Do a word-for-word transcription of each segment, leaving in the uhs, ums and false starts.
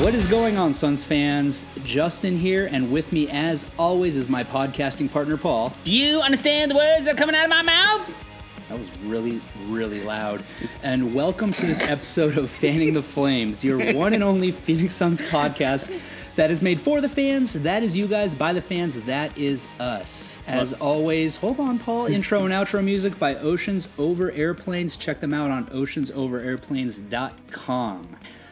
What is going on, Suns fans? Justin here, and with me, as always, is my podcasting partner, Paul. Do you understand the words that are coming out of my mouth? That was really, really loud. And welcome to this episode of Fanning the Flames, your one and only Phoenix Suns podcast that is made for the fans. That is you guys, by the fans. That is us. As always, hold on, Paul. Intro and outro music by Oceans Over Airplanes. Check them out on oceans over airplanes dot com.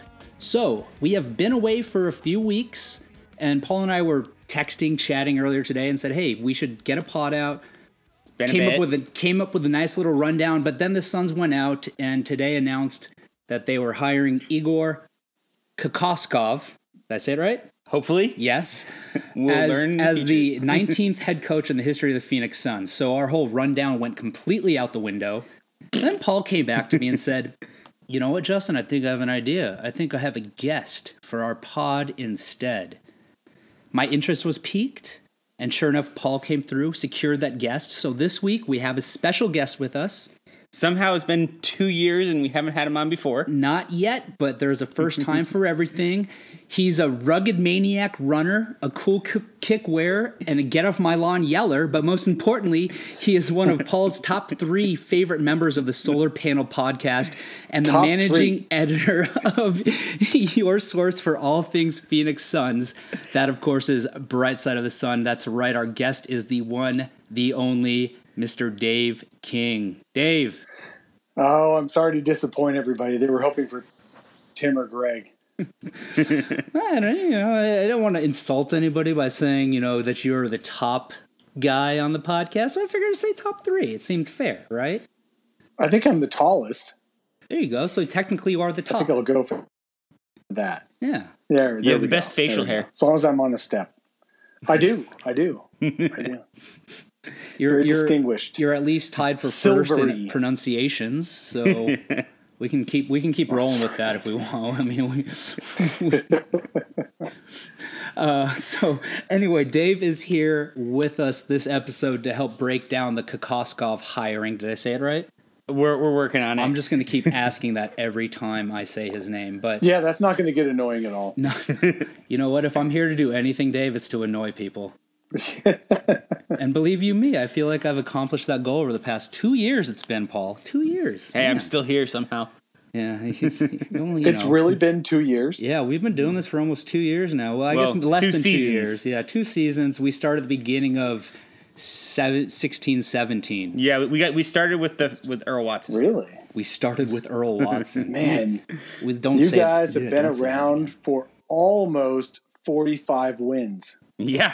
So, we have been away for a few weeks, and Paul and I were texting, chatting earlier today and said, hey, we should get a pod out. Came up with a came up with a nice little rundown, but then the Suns went out and today announced that they were hiring Igor Kokoskov. Did I say it right? Hopefully. Yes. We'll as learn as the nineteenth head coach in the history of the Phoenix Suns. So our whole rundown went completely out the window. And then Paul came back to me and said, you know what, Justin? I think I have an idea. I think I have a guest for our pod instead. My interest was piqued, and sure enough, Paul came through, secured that guest. So this week, we have a special guest with us. Somehow it's been two years and we haven't had him on before. Not yet, but there's a first time for everything. He's a rugged maniac runner, a cool k- kick wearer, and a get off my lawn yeller. But most importantly, he is one of Paul's top three favorite members of the Solar Panel podcast and the top managing three. editor of your source for all things Phoenix Suns. That, of course, is Bright Side of the Sun. That's right. Our guest is the one, the only Mister Dave King. Dave. Oh, I'm sorry to disappoint everybody. They were hoping for Tim or Greg. I don't, you know, I don't want to insult anybody by saying, you know, that you're the top guy on the podcast. So I figured to say top three. It seemed fair, right? I think I'm the tallest. There you go. So technically you are the I top. think I'll go for that. Yeah. There, You there have the we best go. facial There we go. hair. As long as I'm on the step. I do. I do. I do. You're, Very you're, distinguished. You're at least tied for first Silvery. in pronunciations. So we can keep we can keep rolling with that if we want. I mean, we, uh, so anyway, Dave is here with us this episode to help break down the Kokoskov hiring. Did I say it right? We're we're working on it. I'm just going to keep asking that every time I say his name. But Yeah, that's not going to get annoying at all. no, you know what? If I'm here to do anything, Dave, it's to annoy people. And believe you me, I feel like I've accomplished that goal over the past two years. It's been, Paul, two years. Hey, Yeah. I'm still here somehow. Yeah, he's, only, you It's know. really been two years. Yeah, we've been doing this for almost two years now. Well, I Well, guess less two than two seasons. years. Yeah, two seasons. We started at the beginning of seven, sixteen, seventeen. Yeah, we got we started with the with Earl Watson. Really? We started with Earl Watson. Man, we don't. you say, guys have yeah, been don't say around for almost forty-five wins. Yeah.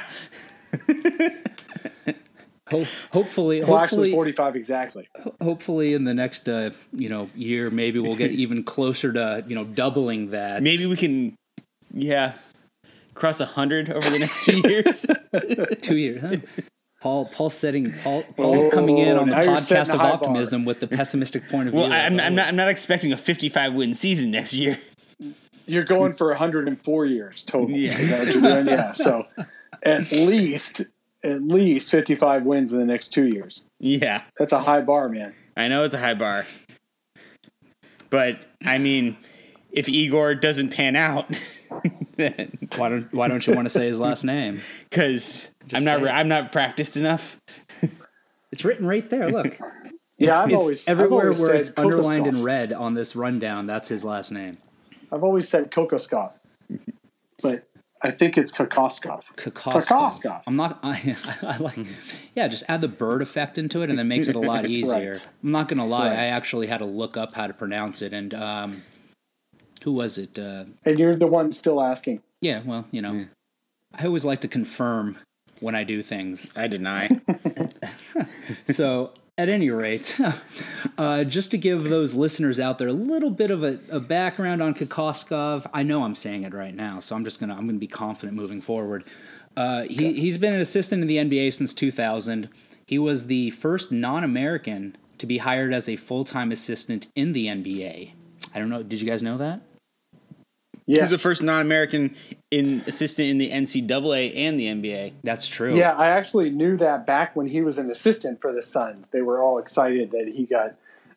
Ho- hopefully, Well, actually, hopefully, forty-five exactly. hopefully, in the next uh, you know year, maybe we'll get even closer to you know doubling that. Maybe we can yeah. cross a hundred over the next two years. two years. Huh? Paul, Paul setting, Paul, Paul Oh, coming in on the now you're podcast setting of a high optimism with the pessimistic point of view. Well, I'm as I'm not always. I'm not expecting a fifty-five win season next year. You're going for one hundred four years total. Yeah. Is that what you're doing? Yeah. So at least, at least fifty-five wins in the next two years. Yeah. That's a high bar, man. I know it's a high bar. But I mean, if Igor doesn't pan out, then Why don't Why don't you want to say his last name? because I'm not say it. I'm not practiced enough. It's written right there. Look, Yeah, I've it's always I've everywhere always where said it's underlined in Kokoskov. red on this rundown. That's his last name. I've always said Kokoskov, but I think it's Kokoskov. Kokoskov. Kokoskov. I'm not. I, I like. Yeah, just add the bird effect into it, and that makes it a lot easier. Right. I'm not gonna lie. Right. I actually had to look up how to pronounce it, and um, who was it? Uh, And you're the one still asking. yeah. Well, you know, I always like to confirm when I do things. I deny. So, at any rate, uh, just to give those listeners out there a little bit of a, a background on Kokoskov, I know I'm saying it right now, so I'm just gonna I'm gonna be confident moving forward. Uh, he he's been an assistant in the N B A since two thousand. He was the first non-American to be hired as a full-time assistant in the N B A. I don't know. Did you guys know that? Yes. He's the first non-American in assistant in the N C double A and the N B A. That's true. Yeah, I actually knew that back when he was an assistant for the Suns. They were all excited that he got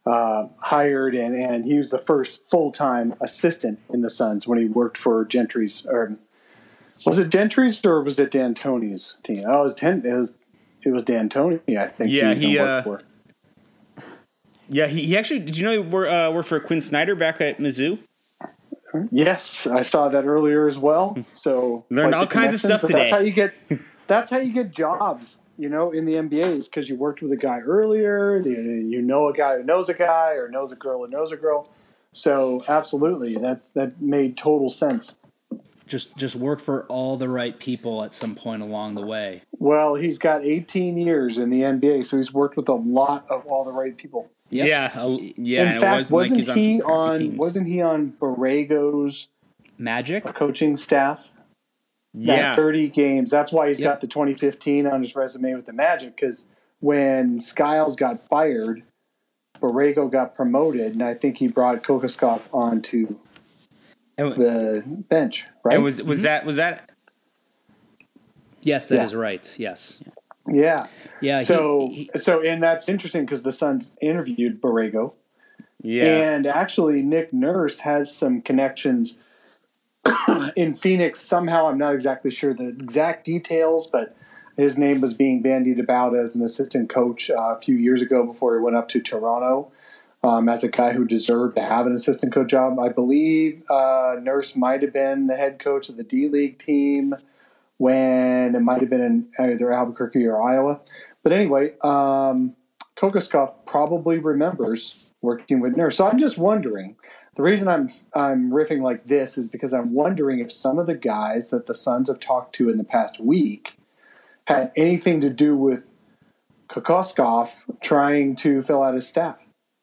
uh, hired, and, and he was the first full-time assistant in the Suns when he worked for Gentry's, or was it Gentry's or was it D'Antoni's team? Oh, it was, ten, it was, it was D'Antoni, I think. Yeah, he, he, worked uh, for. Yeah, he, he actually, did you know he worked, uh, worked for Quinn Snyder back at Mizzou? Yes, I saw that earlier as well. So Learned quite all the kinds of connection, stuff but today. That's how you get. That's how you get jobs, you know, in the N B A is because you worked with a guy earlier. You, you know a guy who knows a guy, or knows a girl who knows a girl. So absolutely, that that made total sense. Just just work for all the right people at some point along the way. Well, he's got eighteen years in the N B A, so he's worked with a lot of all the right people. Yep. Yeah, uh, yeah. In and fact, it wasn't, wasn't like he he was on, some on? crappy teams. Wasn't he on Borrego's Magic. coaching staff? Yeah, That thirty games. That's why he's Yep. got the twenty fifteen on his resume with the Magic, because when Skiles got fired, Borrego got promoted, and I think he brought Kokoskov onto and, the bench, right? and was was that was that? Yes, that Yeah. is right. Yes. yeah. Yeah. So, he, so, and that's interesting because the Suns interviewed Borrego, Yeah, and actually Nick Nurse has some connections in Phoenix. Somehow, I'm not exactly sure the exact details, but his name was being bandied about as an assistant coach uh, a few years ago before he went up to Toronto um, as a guy who deserved to have an assistant coach job. I believe uh, Nurse might have been the head coach of the D-League team when it might have been in either Albuquerque or Iowa. But anyway, um, Kokoskov probably remembers working with Nurse. So I'm just wondering. The reason I'm I'm riffing like this is because I'm wondering if some of the guys that the Suns have talked to in the past week had anything to do with Kokoskov trying to fill out his staff.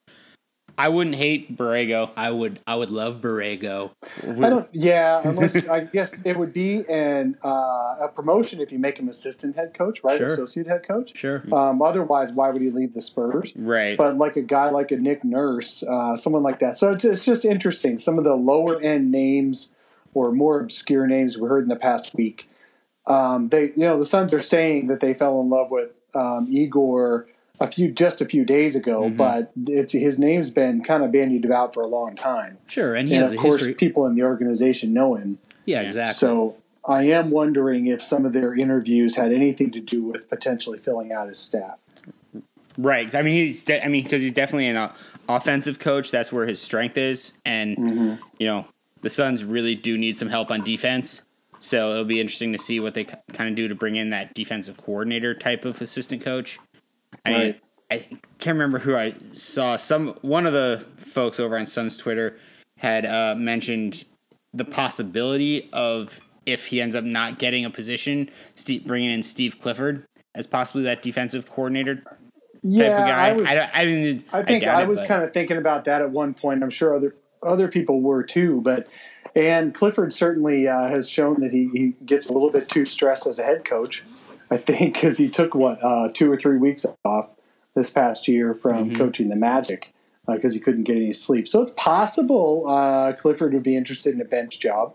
I wouldn't hate Borrego. I would I would love Borrego. I don't. Yeah, unless I guess it would be an uh, a promotion if you make him assistant head coach, right? Sure. Associate head coach. Sure. Um, otherwise, why would he leave the Spurs? Right. But like a guy like a Nick Nurse, uh, someone like that. So it's, it's just interesting. Some of the lower end names or more obscure names we heard in the past week. Um, they, you know, the Suns are saying that they fell in love with um, Igor a few just a few days ago, Mm-hmm. but it's his name's been kind of bandied about for a long time. Sure, and he And has of a course, history. people in the organization know him. Yeah, exactly. So I am wondering if some of their interviews had anything to do with potentially filling out his staff. Right. I mean, he's. De- I mean, because he's definitely an uh, offensive coach. That's where his strength is, and Mm-hmm. you know, the Suns really do need some help on defense. So it'll be interesting to see what they kind of do to bring in that defensive coordinator type of assistant coach. I mean, Right. I can't remember who I saw. Some one of the folks over on Suns Twitter had uh, mentioned the possibility of, if he ends up not getting a position, Steve, bringing in Steve Clifford as possibly that defensive coordinator type Yeah, of guy. I was. I, I, mean, I think doubt I it, was but- kind of thinking about that at one point. I'm sure other other people were too. But and Clifford certainly uh, has shown that he, he gets a little bit too stressed as a head coach. I think because he took what uh, two or three weeks off this past year from Mm-hmm. coaching the Magic because uh, he couldn't get any sleep. So it's possible uh, Clifford would be interested in a bench job.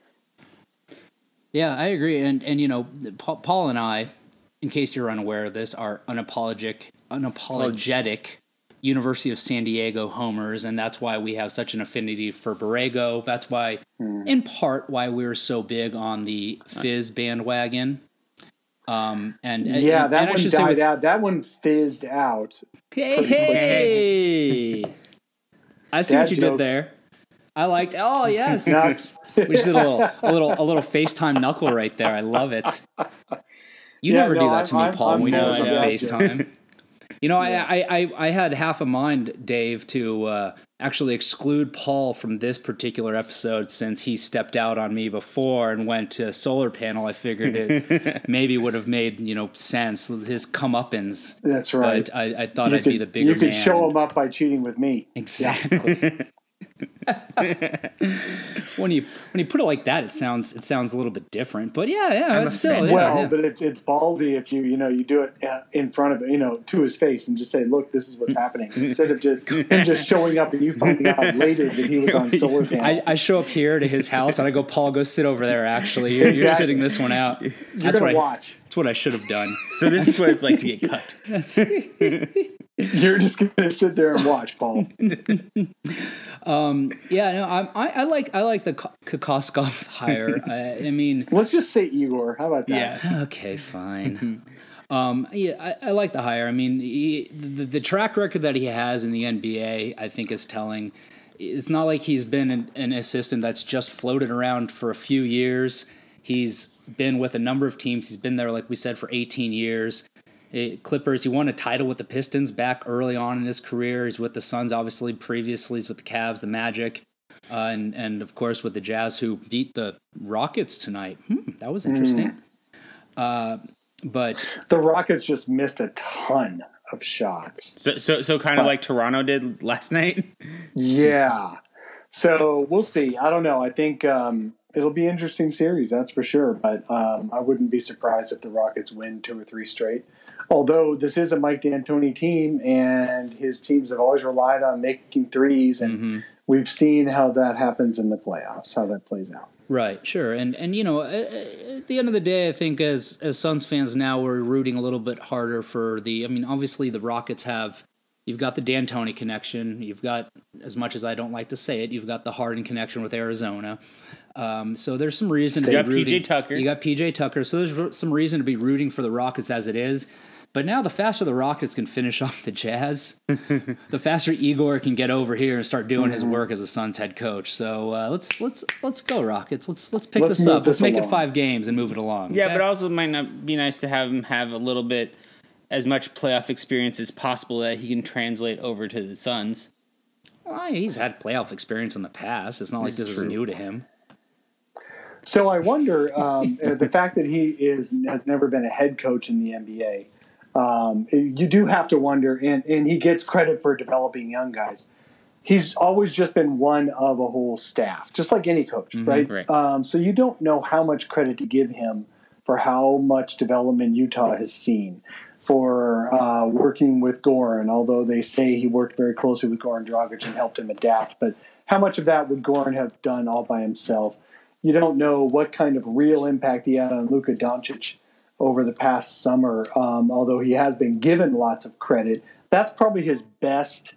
Yeah, I agree. And and you know, Pa- Paul and I, in case you're unaware of this, are unapologetic, unapologetic University of San Diego homers, and that's why we have such an affinity for Borrego. That's why, in part, why we were so big on the Fizz bandwagon. Um, and and- Yeah, and, that and I one should say died with- out. That one fizzed out. Hey, hey! I see Dad what you jokes. did there. I liked. Oh yes, Nuts. we just did a little, a little, a little FaceTime knuckle right there. I love it. You Yeah, never no, do that I'm- to me, I'm- Paul, I'm when we do full this of on dad FaceTime. You know, I, I, I, I had half a mind, Dave, to uh, actually exclude Paul from this particular episode since he stepped out on me before and went to solar panel. I figured it maybe would have made, you know, sense, his comeuppance. That's right. But I, I thought You I'd could, be the bigger you could man. show him up by cheating with me. Exactly. when you when you put it like that, it sounds it sounds a little bit different. But yeah, yeah, I'm it's a still fan. yeah, Well, yeah. but it's it's ballsy if you you know you do it uh, in front of it, you know, to his face and just say, "Look, this is what's happening," instead of just him just showing up and you finding out later that he was on solar panel. I, I show up here to his house and I go, Paul, go sit over there. Actually, you're, you're Exactly. sitting this one out. You're That's what gonna I, watch. That's what I should have done. So this is what it's like to get cut. That's, You're just going to sit there and watch, Paul. um, yeah, no, I, I, I like I like the Kokoskov hire. I, I mean, let's just say Igor. How about that? Yeah. Okay, fine. um, yeah, I, I like the hire. I mean, he, the, the track record that he has in the N B A, I think, is telling. It's not like he's been an, an assistant that's just floated around for a few years. He's been with a number of teams. He's been there, like we said, for eighteen years. It, Clippers, he won a title with the Pistons back early on in his career. He's with the Suns, obviously, previously. He's with the Cavs, the Magic, uh, and, and, of course, with the Jazz, who beat the Rockets tonight. Hmm, that was interesting. Mm. Uh, but the Rockets just missed a ton of shots. So, so, so kind of like Toronto did last night? Yeah. So we'll see. I don't know. I think um, it'll be an interesting series, that's for sure. But um, I wouldn't be surprised if the Rockets win two or three straight. Although this is a Mike D'Antoni team, and his teams have always relied on making threes, and mm-hmm. we've seen how that happens in the playoffs, how that plays out. Right, sure. And, and you know, at the end of the day, I think as, as Suns fans now, we're rooting a little bit harder for the – I mean, obviously the Rockets have – you've got the D'Antoni connection. You've got, as much as I don't like to say it, you've got the Harden connection with Arizona. Um, so there's some reason so to be rooting. You got P J Tucker. You got P J Tucker. So there's some reason to be rooting for the Rockets as it is. But now the faster the Rockets can finish off the Jazz, the faster Igor can get over here and start doing mm-hmm. his work as a Suns head coach. So uh, let's let's let's go Rockets. Let's let's pick let's this up. This let's make along. it five games and move it along. Yeah, okay? but also it might not be nice to have him have a little bit as much playoff experience as possible that he can translate over to the Suns. Well, he's had playoff experience in the past. It's not like this, this is new to him. So I wonder um, the fact that he is has never been a head coach in the N B A. Um, you do have to wonder, and, and he gets credit for developing young guys. He's always just been one of a whole staff, just like any coach, mm-hmm, right? right. Um, so you don't know how much credit to give him for how much development Utah has seen, for uh, working with Goran, although they say he worked very closely with Goran Dragic and helped him adapt. But how much of that would Goran have done all by himself? You don't know what kind of real impact he had on Luka Doncic over the past summer, um, although he has been given lots of credit. That's probably his best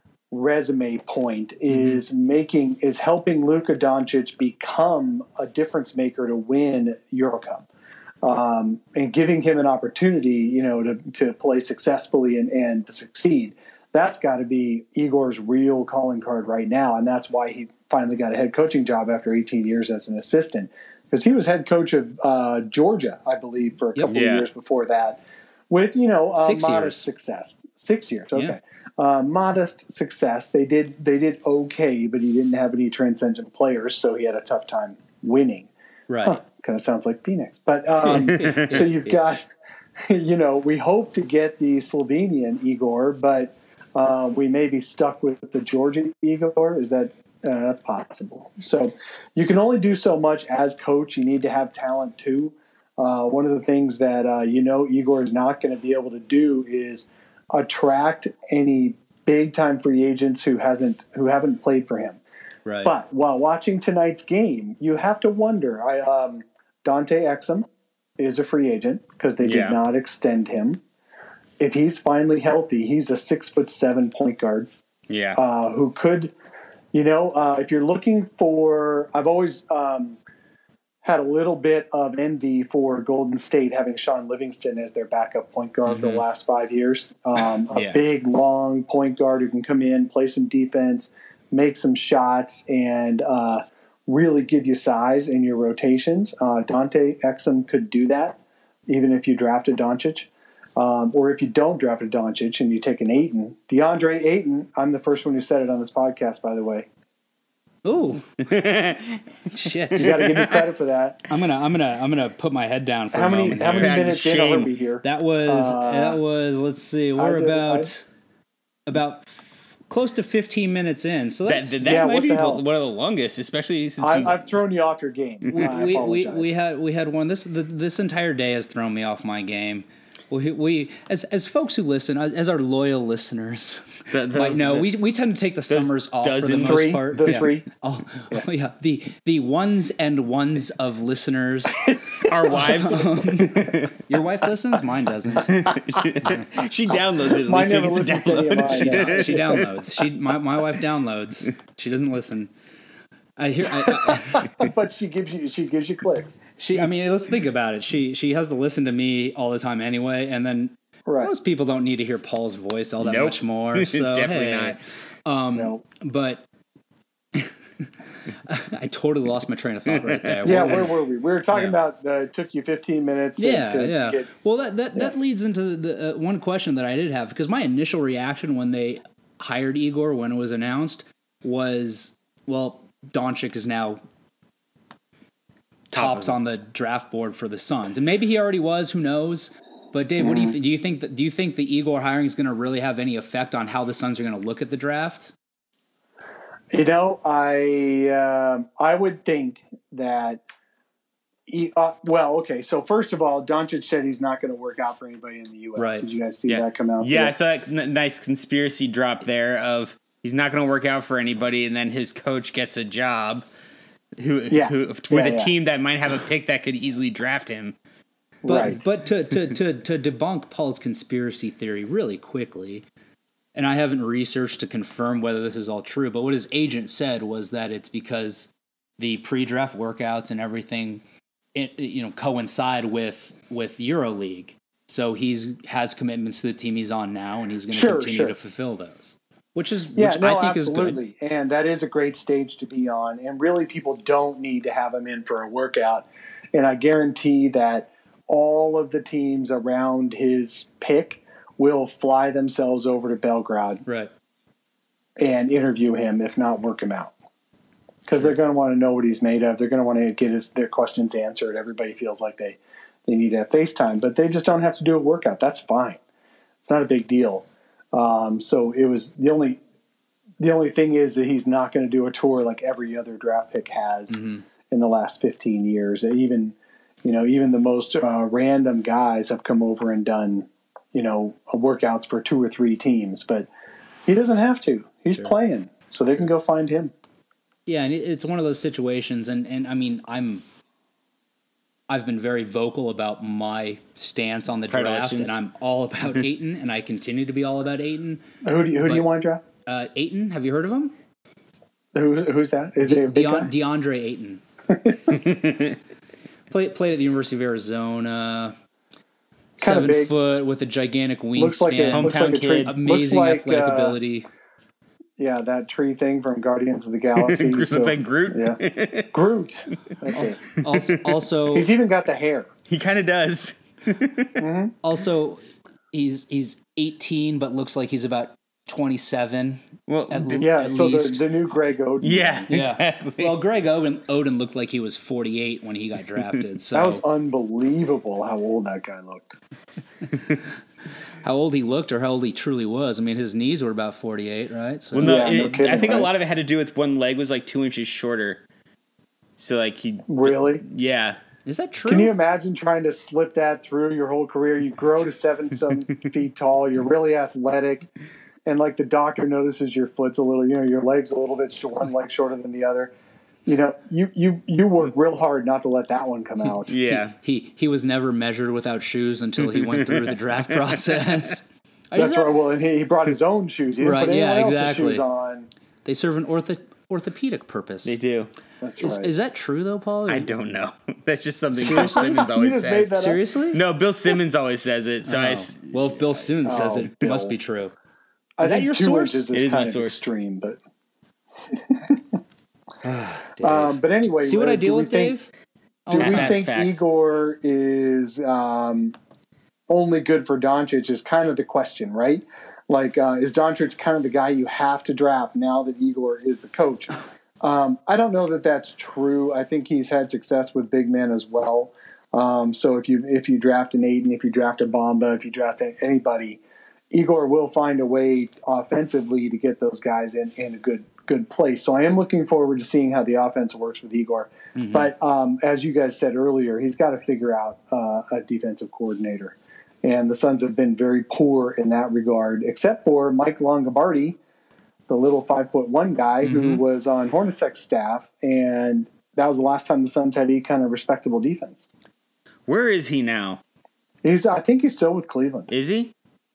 resume point, is mm-hmm. making is helping Luka Doncic become a difference maker to win EuroCup, um, and giving him an opportunity, you know, to, to play successfully and, and to succeed. That's got to be Igor's real calling card right now, and that's why he finally got a head coaching job after eighteen years as an assistant. Because he was head coach of uh, Georgia, I believe, for a couple yep. yeah. of years before that, with, you know, uh, modest years. success. Six years, okay. Yeah. Uh, modest success. They did they did okay, but he didn't have any transcendent players, so he had a tough time winning. Right. Huh, kind of sounds like Phoenix. But um, so you've got, you know, we hope to get the Slovenian Igor, but uh, we may be stuck with the Georgia Igor. Is that... Uh, that's possible. So you can only do so much as coach. You need to have talent too. Uh, one of the things that uh, you know Igor is not going to be able to do is attract any big-time free agents who hasn't who haven't played for him. Right. But while watching tonight's game, you have to wonder. I, um, Dante Exum is a free agent because they did yeah. not extend him. If he's finally healthy, he's a six foot seven point guard. Yeah. Uh, who could. You know, uh, if you're looking for, I've always um, had a little bit of envy for Golden State having Sean Livingston as their backup point guard mm-hmm. for the last five years. Um, a yeah. big, long point guard who can come in, play some defense, make some shots, and uh, really give you size in your rotations. Uh, Dante Exum could do that, even if you drafted Doncic. Um, or if you don't draft a Doncic and you take an Ayton, DeAndre Ayton, I'm the first one who said it on this podcast, by the way. Ooh, shit! You got to give me credit for that. I'm gonna, I'm gonna, I'm gonna put my head down for how a many, moment. How here. many minutes in are we here? That was, uh, that was. Let's see, we're did, about, I, about close to fifteen minutes in. So that's that, that yeah, might be the one of the longest, especially since I, you... I've thrown you off your game. We, I we, we, apologize. we had we had one. This the, this entire day has thrown me off my game. we, we as as folks who listen, as, as our loyal listeners The- the- might know, the- we we tend to take the summers off for the dozens. most Three, part. the yeah. three. Oh, yeah. Oh, yeah, the the ones and ones of listeners. Our wives, Your wife listens, mine doesn't. she downloads it. At Mine least so never you get to listens to any of download mine. it. Yeah. She downloads. She my my wife downloads. She doesn't listen. I hear. I, I, But she gives you she gives you clicks. she. I mean, let's think about it. She she has to listen to me all the time anyway, and then Right. most people don't need to hear Paul's voice all that Nope. much more. So Definitely hey. not. Um, No. But I totally lost my train of thought right there. Yeah, What where was- were we? We were talking Yeah. about uh, it took you fifteen minutes yeah, to, to yeah. get Well, that that, that leads into the uh, one question that I did have, because my initial reaction when they hired Igor, when it was announced, was, well, Doncic is now Top tops of it. on the draft board for the Suns, and maybe he already was. Who knows? But Dave, what do you do? You think that do you think the Igor hiring is going to really have any effect on how the Suns are going to look at the draft? You know, I um I would think that. He, uh, well, okay. So first of all, Doncic said he's not going to work out for anybody in the U S. Right. Did you guys see Yeah, that come out? yeah. I today? saw that n- nice conspiracy drop there of he's not going to work out for anybody, and then his coach gets a job. Who, Yeah. who with Yeah, a yeah. team that might have a pick that could easily draft him. But Right. but to, to, to, to debunk Paul's conspiracy theory really quickly, and I haven't researched to confirm whether this is all true, but what his agent said was that it's because the pre-draft workouts and everything, it, you know, coincide with with EuroLeague. So he's has commitments to the team he's on now, and he's going to Sure, continue sure. to fulfill those. Which is Yeah, which no, I think is good. absolutely. And that is a great stage to be on. And really, people don't need to have him in for a workout. And I guarantee that all of the teams around his pick will fly themselves over to Belgrade Right. and interview him, if not work him out. Because they're going to want to know what he's made of. They're going to want to get his, their questions answered. Everybody feels like they, they need to have FaceTime, but they just don't have to do a workout. That's fine. It's not a big deal. Um, so it was the only the only thing is that he's not going to do a tour like every other draft pick has Mm-hmm. in the last fifteen years. Even you know even the most uh, random guys have come over and done you know workouts for two or three teams, but he doesn't have to. He's Sure. playing, so they can go find him. Yeah, and it- it's one of those situations, and, and I mean, I'm, I've been very vocal about my stance on the draft, Predilections. and I'm all about Ayton, and I continue to be all about Ayton. Who do you, who do you But- want to draft? Uh, Ayton, have you heard of him? Who, who's that? Is it a big Deon- guy? DeAndre Ayton. Played played at the University of Arizona. Kinda Seven big. foot with a gigantic wingspan. Looks like a, looks like a Hometown tree. kid. amazing looks like, athletic uh, ability. Yeah, that tree thing from Guardians of the Galaxy. Looks so- like Groot. Yeah, Groot. That's it. Also, also, He's even got the hair. He kind of does. also, he's he's eighteen, but looks like he's about twenty-seven. Well, At d- Yeah, At so the, least. the new Greg Oden. yeah, Yeah. exactly. Well, Greg Oden, Oden looked like he was forty-eight when he got drafted. So That was unbelievable how old that guy looked. how old he looked or how old he truly was. I mean, his knees were about forty-eight, right? So well, no, Yeah, no it- kidding, I think a right? lot of it had to do with one leg was like two inches shorter. So like he, Really? yeah, is that true? Can you imagine trying to slip that through your whole career? You grow to seven some feet tall. You're really athletic, and like the doctor notices your foot's a little, you know, your leg's a little bit short, one leg shorter than the other. You know, you you you work real hard not to let that one come out. yeah. He he was never measured without shoes until he went through the draft process. That's Is that- right. Well, and he, he brought his own shoes. He didn't Right, put anyone yeah, else's exactly. shoes on. They serve an ortho, orthopedic purpose. They do. That's Is, right. is that true though, Paul? I don't know. That's just something Bill Seriously? Simmons You always just says. made that up? Seriously? No, Bill Simmons always says it. So I, Oh. s- Well, if Bill Simmons says Oh, it, it must Bill. be true. I Is that think your two source? inches It is is my kind of source. extreme, but Dave. um, but anyway, See what uh, I do deal we with, think, Dave? Do Oh, we Fast think facts. Igor is um, only good for Doncic? Is kind of the question, right? Like, uh, is Doncic kind of the guy you have to draft now that Igor is the coach? Um, I don't know that that's true. I think he's had success with big men as well. Um, so if you if you draft an Aiden, if you draft a Bamba, if you draft anybody, Igor will find a way offensively to get those guys in, in a good good place. So I am looking forward to seeing how the offense works with Igor. Mm-hmm. But um, as you guys said earlier, he's got to figure out uh, a defensive coordinator. And the Suns have been very poor in that regard, except for Mike Longobardi, the little five foot one guy mm-hmm. who was on Hornacek's staff, and that was the last time the Suns had any kind of respectable defense. Where is he now? He's, I think he's still with Cleveland. Is he?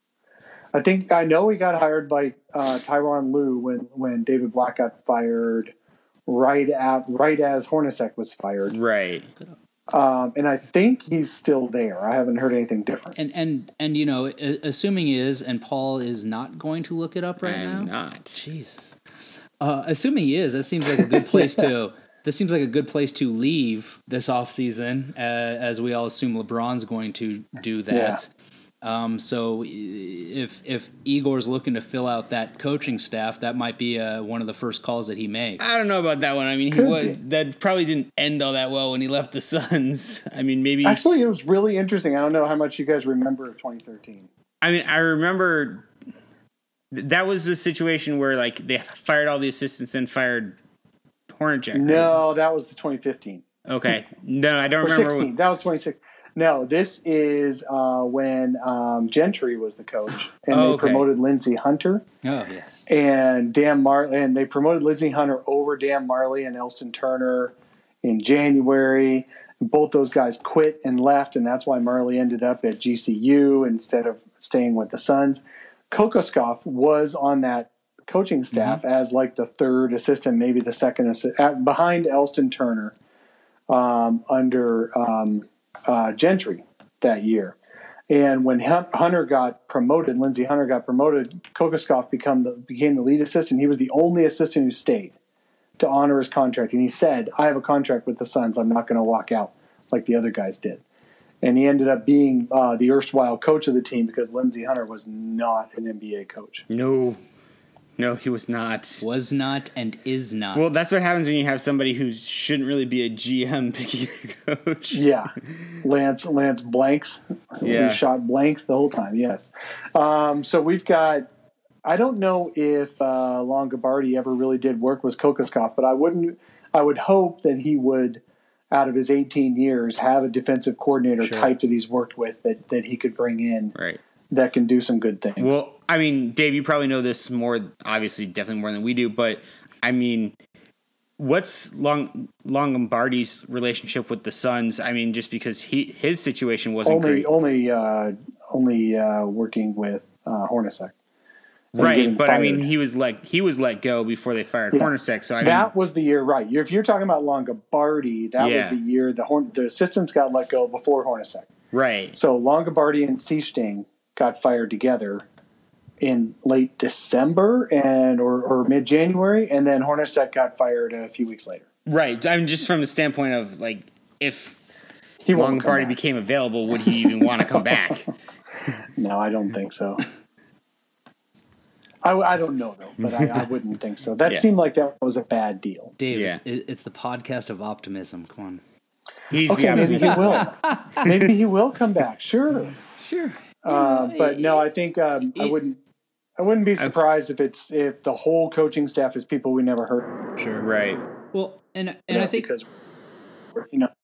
I think I know he got hired by uh, Tyronn Lue when, when David Black got fired, right at right as Hornacek was fired. Right. Um, and I think he's still there. I haven't heard anything different. And and and you know, assuming he is, and Paul is not going to look it up right I'm now. Not. Jesus. Uh, assuming he is, that seems like a good place yeah. to. This seems like a good place to leave this offseason, uh, as we all assume LeBron's going to do that. Yeah. Um, so if if Igor's looking to fill out that coaching staff, that might be uh, one of the first calls that he makes. I don't know about that one. I mean, he was, that probably didn't end all that well when he left the Suns. I mean, maybe actually it was really interesting. I don't know how much you guys remember of twenty thirteen. I mean, I remember that was a situation where like they fired all the assistants and fired Hornacek. No, right? That was the twenty fifteen. Okay, no, I don't or remember. sixteen. What... That was twenty sixteen. No, this is uh, when um, Gentry was the coach, and oh, they okay. promoted Lindsey Hunter. Oh, yes. And Dan Marley, and they promoted Lindsey Hunter over Dan Marley and Elston Turner in January. And both those guys quit and left, and that's why Marley ended up at G C U instead of staying with the Suns. Kokoskov was on that coaching staff mm-hmm. as like the third assistant, maybe the second assistant, behind Elston Turner um, under. Um, Uh, Gentry that year. And when Hunter got promoted, Lindsey Hunter got promoted, Kokoskov become the, became the lead assistant. He was the only assistant who stayed to honor his contract. And he said, I have a contract with the Suns. I'm not going to walk out like the other guys did. And he ended up being uh, the erstwhile coach of the team because Lindsey Hunter was not an N B A coach. No. No, he was not. Was not and is not. Well, that's what happens when you have somebody who shouldn't really be a G M picking their coach. Yeah. Lance Lance Blanks, yeah. who shot blanks the whole time, yes. Um, so we've got, I don't know if uh, Longobardi ever really did work with Kokoskov, but I wouldn't, I would hope that he would, out of his eighteen years, have a defensive coordinator sure. type that he's worked with that, that he could bring in. Right. That can do some good things. Well, I mean, Dave, you probably know this more, obviously, definitely more than we do. But I mean, what's Long Longobardi's relationship with the Suns? I mean, just because he his situation wasn't only great. only uh, only uh, working with uh, Hornacek, right? But fired. I mean, he was like he was let go before they fired yeah. Hornacek. So I that mean, was the year, right? If you're talking about Longobardi, that yeah. was the year the Horn, the assistants got let go before Hornacek. Right. So Longobardi and Sichting got fired together in late December and or, or mid January, and then Hornacek got fired a few weeks later. Right. I mean, just from the standpoint of like, if he Longobardi became available, would he even want to come back? No, I don't think so. I, I don't know though, but I, I wouldn't think so. That yeah. seemed like that was a bad deal. Dave, yeah. it's the podcast of optimism. Come on. He's okay, maybe he will. Maybe he will come back. Sure. Sure. Uh, but no, I think um, I wouldn't. I wouldn't be surprised if it's if the whole coaching staff is people we never heard. Sure, right. Well, and and you know, I think because you know,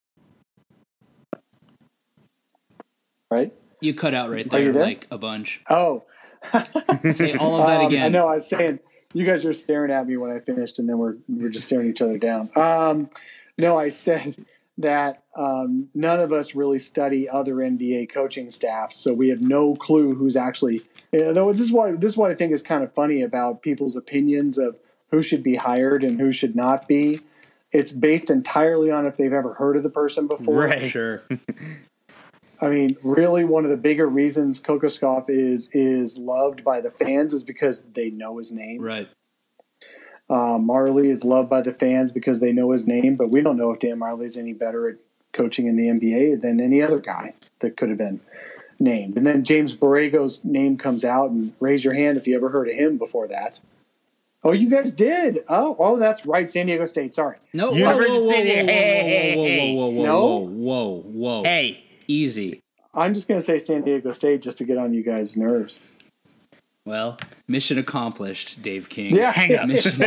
right? You cut out right there, there? like a bunch. Oh, say all of that um, again. I know. I was saying you guys were staring at me when I finished, and then we're we're just staring each other down. Um, no, I said that um, none of us really study other N B A coaching staffs, so we have no clue who's actually. You know, this is what this is what I think is kind of funny about people's opinions of who should be hired and who should not be. It's based entirely on if they've ever heard of the person before. Right. Sure. I mean, really, one of the bigger reasons Kokoskov is is loved by the fans is because they know his name. Right. Uh, Marley is loved by the fans because they know his name, but we don't know if Dan Marley is any better at coaching in the N B A than any other guy that could have been named. And then James Borrego's name comes out, and raise your hand if you ever heard of him before that. Oh, you guys did. Oh, oh, that's right. San Diego State. Sorry. No. You whoa, never whoa, whoa, say whoa, that. Hey, whoa, hey, whoa, whoa, whoa, no? whoa, whoa, whoa. Hey. Easy. I'm just going to say San Diego State just to get on you guys' nerves. Well, mission accomplished, Dave King. Yeah. Hang up. Mission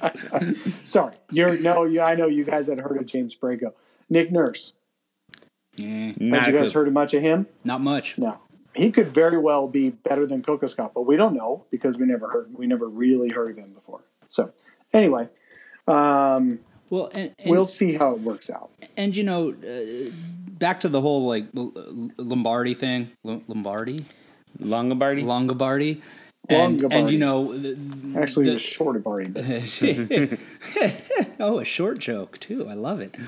accomplished. Sorry. You're no, you I know you guys had heard of James Borrego. Nick Nurse. Mm, Had you guys good. heard much of him? not much. No. He could very well be better than Coco Scott, but we don't know because we never heard. We never really heard of him before. So, anyway, um, Well, and, and we'll see how it works out. and you know, uh, back to the whole like L- Lombardi thing, L- Lombardi, Longobardi? Longobardi, and Longobardi. and you know, the, Actually, the, it was short Barty, but oh, a short joke too. I love it.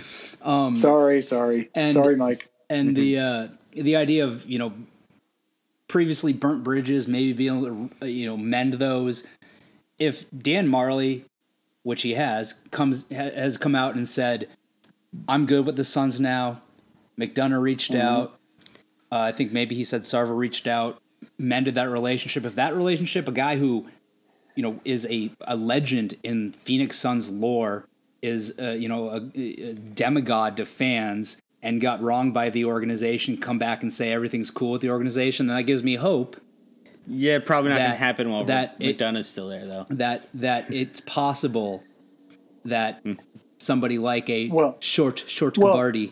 sorry, sorry, and- sorry, Mike. And the uh, the idea of you know previously burnt bridges, maybe being able to you know mend those. If Dan Marley, which he has, comes ha, has come out and said, "I'm good with the Suns now." McDonough reached Mm-hmm. out. Uh, I think maybe he said Sarver reached out, mended that relationship. If that relationship, a guy who, you know, is a, a legend in Phoenix Suns lore, is uh, you know a, a demigod to fans, and got wronged by the organization, come back and say everything's cool with the organization, then that gives me hope Yeah, probably not That- going to happen while that it- McDonough's still there, though. that that it's possible that somebody like a Well- short short well- Gabardi.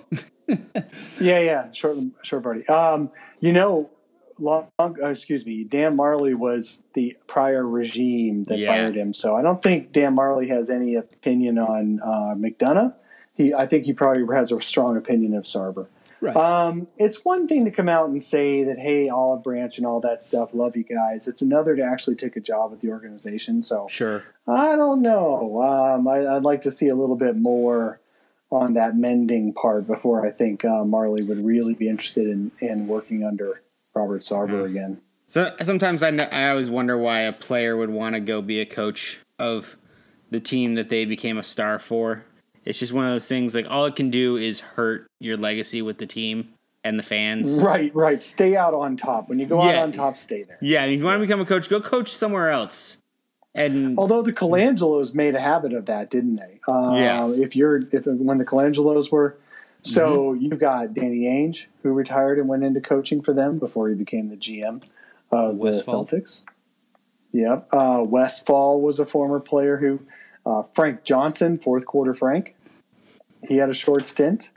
Yeah, yeah, short, short Barty. Um, you know, long, uh, excuse me, Dan Marley was the prior regime that Yeah. fired him, so I don't think Dan Marley has any opinion on uh, McDonough. He, I think he probably has a strong opinion of Sarver. Right. Um, it's one thing to come out and say that, hey, Olive Branch and all that stuff, love you guys. It's another to actually take a job with the organization. So Sure. I don't know. Um, I, I'd like to see a little bit more on that mending part before I think uh, Marley would really be interested in, in working under Robert Sarver again. So sometimes I, kn- I always wonder why a player would want to go be a coach of the team that they became a star for. It's just one of those things, like, all it can do is hurt your legacy with the team and the fans. Right, right. Stay out on top. When you go out Yeah. on top, stay there. Yeah, if you want to become a coach, go coach somewhere else. And Although the Colangelos made a habit of that, didn't they? Uh, Yeah. If you're if when the Colangelos were, so you've got Danny Ainge, who retired and went into coaching for them before he became the G M of the Westfall. Celtics. Yep. Uh, Westfall was a former player who, uh, Frank Johnson, fourth quarter Frank. He had a short stint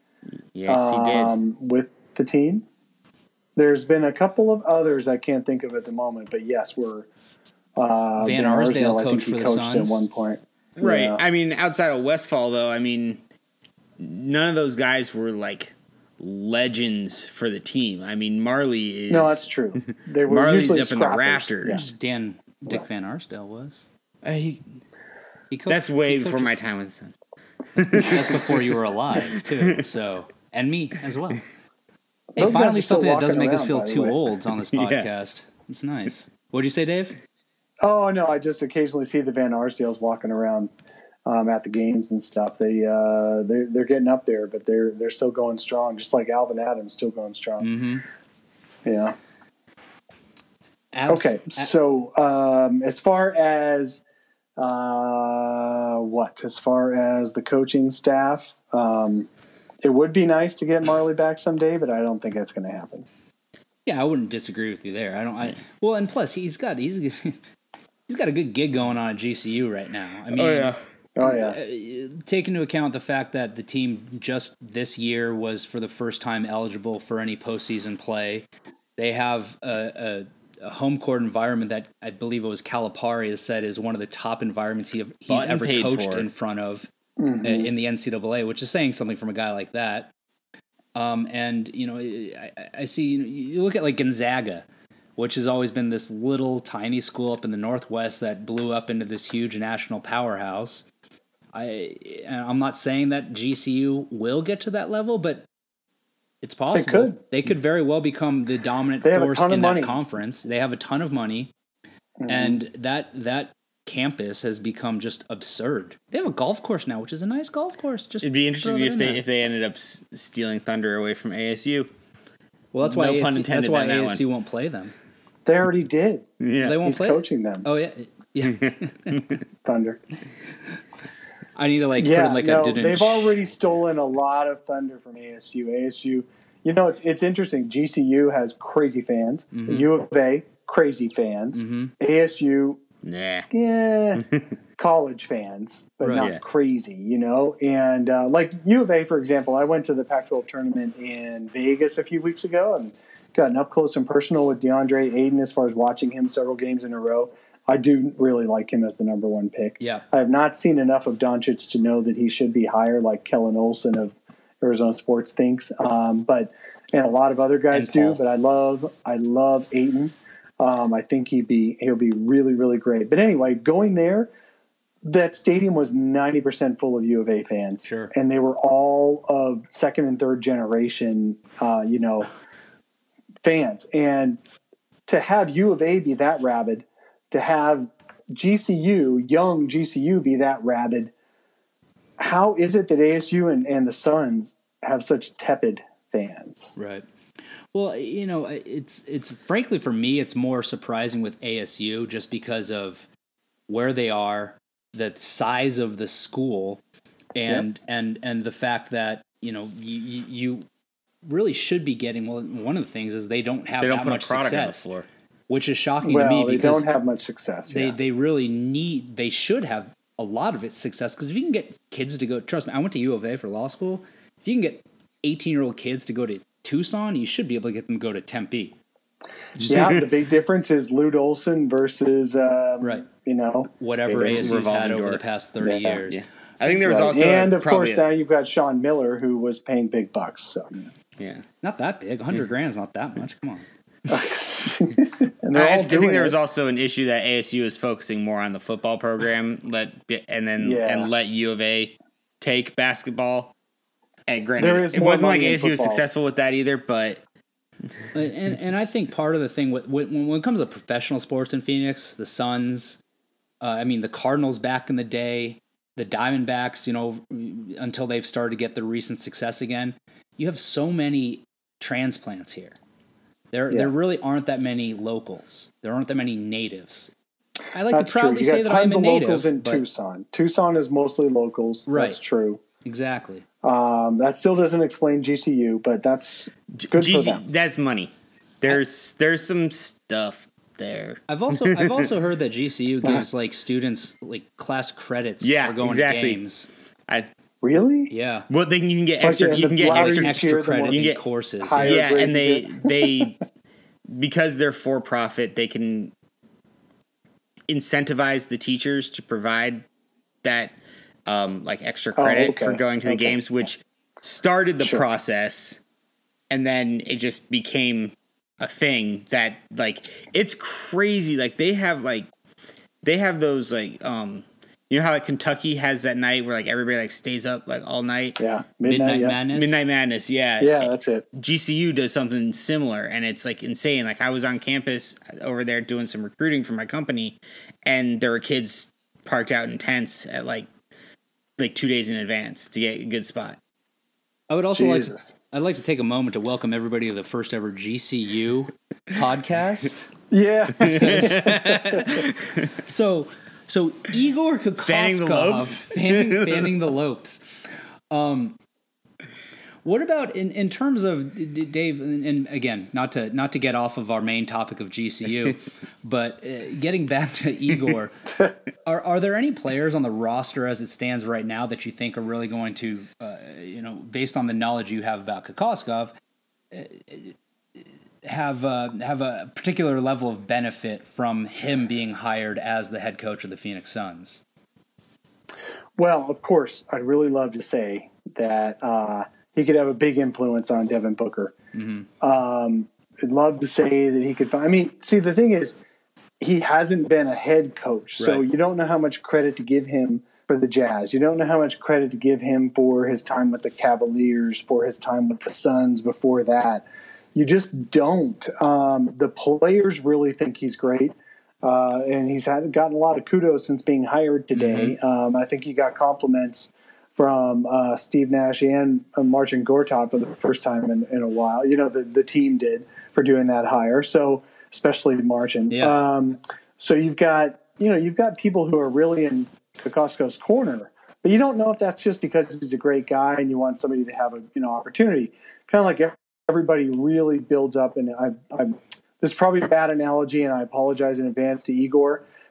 yes, he did. um, with the team. There's been a couple of others I can't think of at the moment, but yes, we're uh, Van Arsdale I think coached he for the coached Suns. at one point. Right. Yeah. I mean, outside of Westfall, though, I mean, none of those guys were like legends for the team. I mean, Marley is. No, that's true. They were Marley's usually up in the scrappers. rafters. Dan Dick Van Arsdale was. Uh, he- He coached, that's way he before my coaches- time with the Suns. That's before you were alive too. So and me as well. Hey, Those guys finally are still something that doesn't walking make us around, feel by the too way. old on this Yeah. podcast. It's nice. What'd you say, Dave? Oh no, I just occasionally see the Van Arsdales walking around um, at the games and stuff. They uh, they're they're getting up there, but they're they're still going strong, just like Alvin Adams still going strong. Mm-hmm. Yeah. Abs- Okay, so um, as far as uh, what, as far as the coaching staff, um, it would be nice to get Marley back someday, but I don't think that's going to happen. Yeah, I wouldn't disagree with you there. I don't. I well, and plus he's got he's he's got a good gig going on at G C U right now. I mean, Oh, yeah. Oh yeah, uh, take into account the fact that the team just this year was for the first time eligible for any postseason play. They have a, a, a home court environment that I believe it was Calipari has said is one of the top environments he have, he's Bought and ever paid coached for. in front of Mhm. uh, in the N C double A, which is saying something from a guy like that. Um, and you know, I, I see you, know, you look at like Gonzaga, which has always been this little tiny school up in the Northwest that blew up into this huge national powerhouse. I and I'm not saying that G C U will get to that level, but it's possible. could. They could very well become the dominant They have a force ton of in money. that conference. They have a ton of money, and that that campus has become just absurd. They have a golf course now, which is a nice golf course. Just It'd be interesting throw that if in they there. if they ended up s- stealing Thunder away from A S U. Well, that's why No A S U, pun that's intended why on that A S U one. won't play them. they already did. Yeah. They won't He's play. coaching them. Oh yeah, yeah. Thunder. I need to like Yeah, put it like no, I didn't. they've already stolen a lot of thunder from A S U. A S U, you know, it's it's interesting. G C U has crazy fans. Mm-hmm. U of A, crazy fans. A S U, Nah. yeah, college fans, but Right. not Yeah. crazy, you know? And uh, like U of A, for example, I went to the Pac twelve tournament in Vegas a few weeks ago and gotten up close and personal with DeAndre Ayton as far as watching him several games in a row. I do really like him as the number one pick. Yeah. I have not seen enough of Doncic to know that he should be higher, like Kellen Olson of Arizona Sports thinks. Um, but and a lot of other guys And do. Paul. But I love I love Ayton. Um, I think he'd be he'll be really really great. But anyway, going there, that stadium was ninety percent full of U of A fans. Sure. And they were all of second and third generation, uh, you know, fans. And to have U of A be that rabid, to have G C U, young G C U, be that rabid, how is it that A S U and, and the Suns have such tepid fans? Right. Well, you know, it's it's frankly for me, it's more surprising with A S U just because of where they are, the size of the school, and Yep. and and the fact that you know you you you really should be getting. Well, one of the things is they don't have They don't that put a much product on the success, floor. which is shocking Well, to me they because don't have much success. they yeah. they really need they should have a lot of its success because if you can get kids to go, trust me, I went to U of A for law school. If you can get eighteen year old kids to go to Tucson, you should be able to get them to go to Tempe. Yeah, the big difference is Lute Olson versus, um, Right. you know, Whatever it A is S U's had revolving over door. the past thirty Yeah. years. Yeah. I think there was right. also and of probably course a- now you've got Sean Miller who was paying big bucks. So, yeah. Not that big. one hundred grand is not that much. Come on. and they're I, all I doing think there it. was also an issue that A S U is focusing more on the football program, let and then Yeah. and let U of A take basketball. And granted, There is it more wasn't like money in A S U was football. successful with that either, but And, and and I think part of the thing with, when when it comes to professional sports in Phoenix, the Suns, uh, I mean the Cardinals back in the day, the Diamondbacks, you know, until they've started to get their recent success again, you have so many transplants here. There Yeah. there really aren't that many locals. There aren't that many natives. I like That's to proudly true. You say got that I'm tons a of native. locals in but- Tucson. Tucson is mostly locals. Right. That's true. Exactly. Um, that still doesn't explain G C U, but that's good G- for them. that's money. There's there's some stuff there. I've also I've also heard that G C U gives like students like class credits Yeah, for going exactly. to games. I Really? Yeah. well, then you can get Like, extra. yeah, you the can get louder extra. you extra cheer, the credit more- in You get courses. higher yeah. Yeah, grade and you they get. they because they're for profit, they can incentivize the teachers to provide that um, like extra Oh, credit okay. for going to the Okay. games, which started the Sure. process, and then it just became a thing that like it's crazy. Like they have like they have those like um you know how like Kentucky has that night where like everybody like stays up like all night. Yeah. Midnight, Midnight, yeah. Madness. Midnight Madness, yeah. Yeah, that's it. G C U does something similar, and it's like insane. Like I was on campus over there doing some recruiting for my company, and there were kids parked out in tents at like like two days in advance to get a good spot. I would also like to, Jesus. I'd like to take a moment to welcome everybody to the first ever G C U podcast. Yeah. So so Igor Kokoskov Fanning the lopes? fanning, fanning the lopes. Um, what about in, in terms of D- D- Dave? And, and again, not to not to get off of our main topic of G C U, but uh, getting back to Igor, are are there any players on the roster as it stands right now that you think are really going to, uh, you know, based on the knowledge you have about Kokoskov, uh, have uh, have a particular level of benefit from him being hired as the head coach of the Phoenix Suns? Well, of course, I'd really love to say that uh, he could have a big influence on Devin Booker. Mm-hmm. Um, I'd love to say that he could find. I mean, see, the thing is, he hasn't been a head coach, so Right. you don't know how much credit to give him for the Jazz. You don't know how much credit to give him for his time with the Cavaliers, for his time with the Suns before that. You just don't. Um, the players really think he's great. Uh, and he's had gotten a lot of kudos since being hired today. Mm-hmm. Um, I think he got compliments from uh, Steve Nash and uh, Marcin Gortat for the first time in, in a while. You know, the, the team did for doing that hire. So especially Marcin. Yeah. Um, so you've got, you know, you've got people who are really in Kokoskov's corner, but you don't know if that's just because he's a great guy and you want somebody to have a, you know, opportunity. Kind of like everybody really builds up. And I, I'm, this is probably a bad analogy, and I apologize in advance to Igor,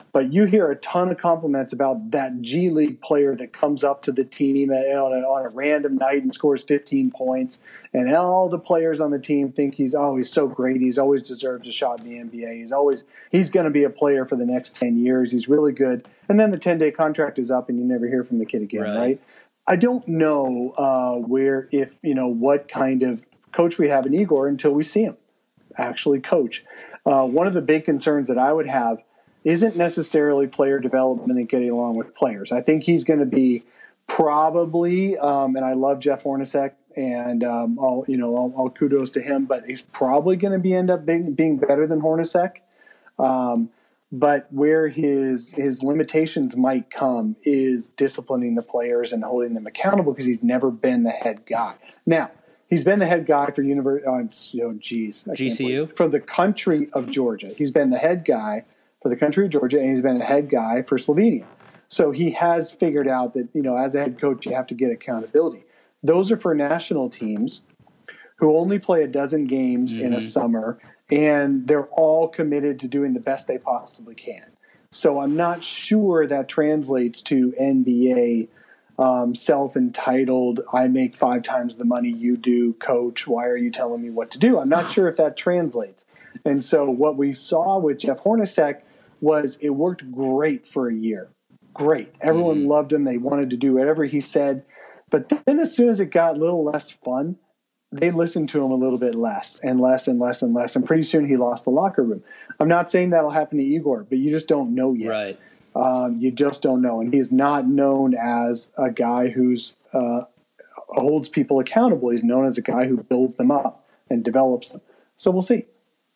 But you hear a ton of compliments about that G League player that comes up to the team on a, on a random night and scores fifteen points. And all the players on the team think he's, oh, he's so great. He's always deserved a shot in the N B A. He's always, he's going to be a player for the next ten years. He's really good. And then the ten-day contract is up and you never hear from the kid again, right? right? I don't know uh, where, if, you know, what kind of coach we have in Igor until we see him actually coach. Uh, one of the big concerns that I would have isn't necessarily player development and getting along with players. I think he's going to be probably, um, and I love Jeff Hornacek, and um, all you know, all, all kudos to him. But he's probably going to be end up being, being better than Hornacek. Um, but where his his limitations might come is disciplining the players and holding them accountable because he's never been the head guy. Now, he's been the head guy for university. Oh, oh, geez, I G C U for the country of Georgia. He's been the head guy for the country of Georgia, and he's been a head guy for Slovenia. So he has figured out that, you know, as a head coach, you have to get accountability. Those are for national teams who only play a dozen games mm-hmm. in a summer, and they're all committed to doing the best they possibly can. So I'm not sure that translates to N B A um, self-entitled, I make five times the money you do, coach, why are you telling me what to do? I'm not sure if that translates. And so what we saw with Jeff Hornacek was it worked great for a year. Great. Everyone mm. loved him. They wanted to do whatever he said. But then as soon as it got a little less fun, they listened to him a little bit less and less and less and less. And pretty soon he lost the locker room. I'm not saying that'll happen to Igor, but you just don't know yet. Right. Um, you just don't know. And he's not known as a guy who's uh, holds people accountable. He's known as a guy who builds them up and develops them. So we'll see.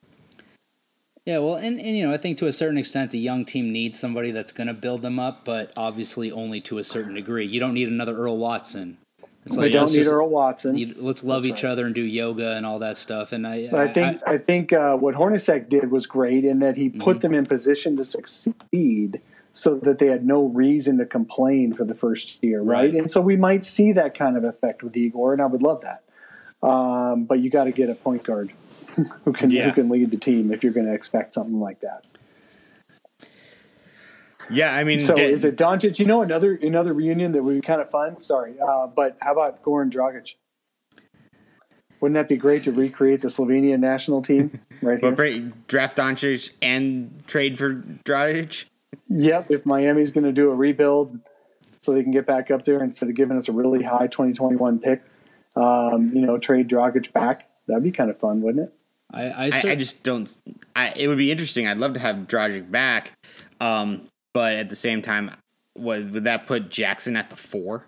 Yeah, well, and, and you know, I think to a certain extent, a young team needs somebody that's going to build them up, but obviously only to a certain degree. You don't need another Earl Watson. It's like, we don't need just, Earl Watson. You, let's love that's each right. other and do yoga and all that stuff. And I, but I, I think I, I think uh, what Hornacek did was great in that he put mm-hmm. them in position to succeed, so that they had no reason to complain for the first year, right? right? And so we might see that kind of effect with Igor, and I would love that. Um, but you got to get a point guard who can yeah. who can lead the team if you're going to expect something like that. Yeah, I mean, so get, is it Doncic? You know, another another reunion that would be kind of fun. Sorry, uh, but how about Goran Dragic? Wouldn't that be great to recreate the Slovenian national team right here? But draft Doncic and trade for Dragic. Yep, if Miami's going to do a rebuild so they can get back up there instead of giving us a really high twenty twenty-one pick, um, you know, trade Dragic back. That'd be kind of fun, wouldn't it? I I, I, I just don't. I, it would be interesting. I'd love to have Dragic back, um, but at the same time, would would that put Jackson at the four?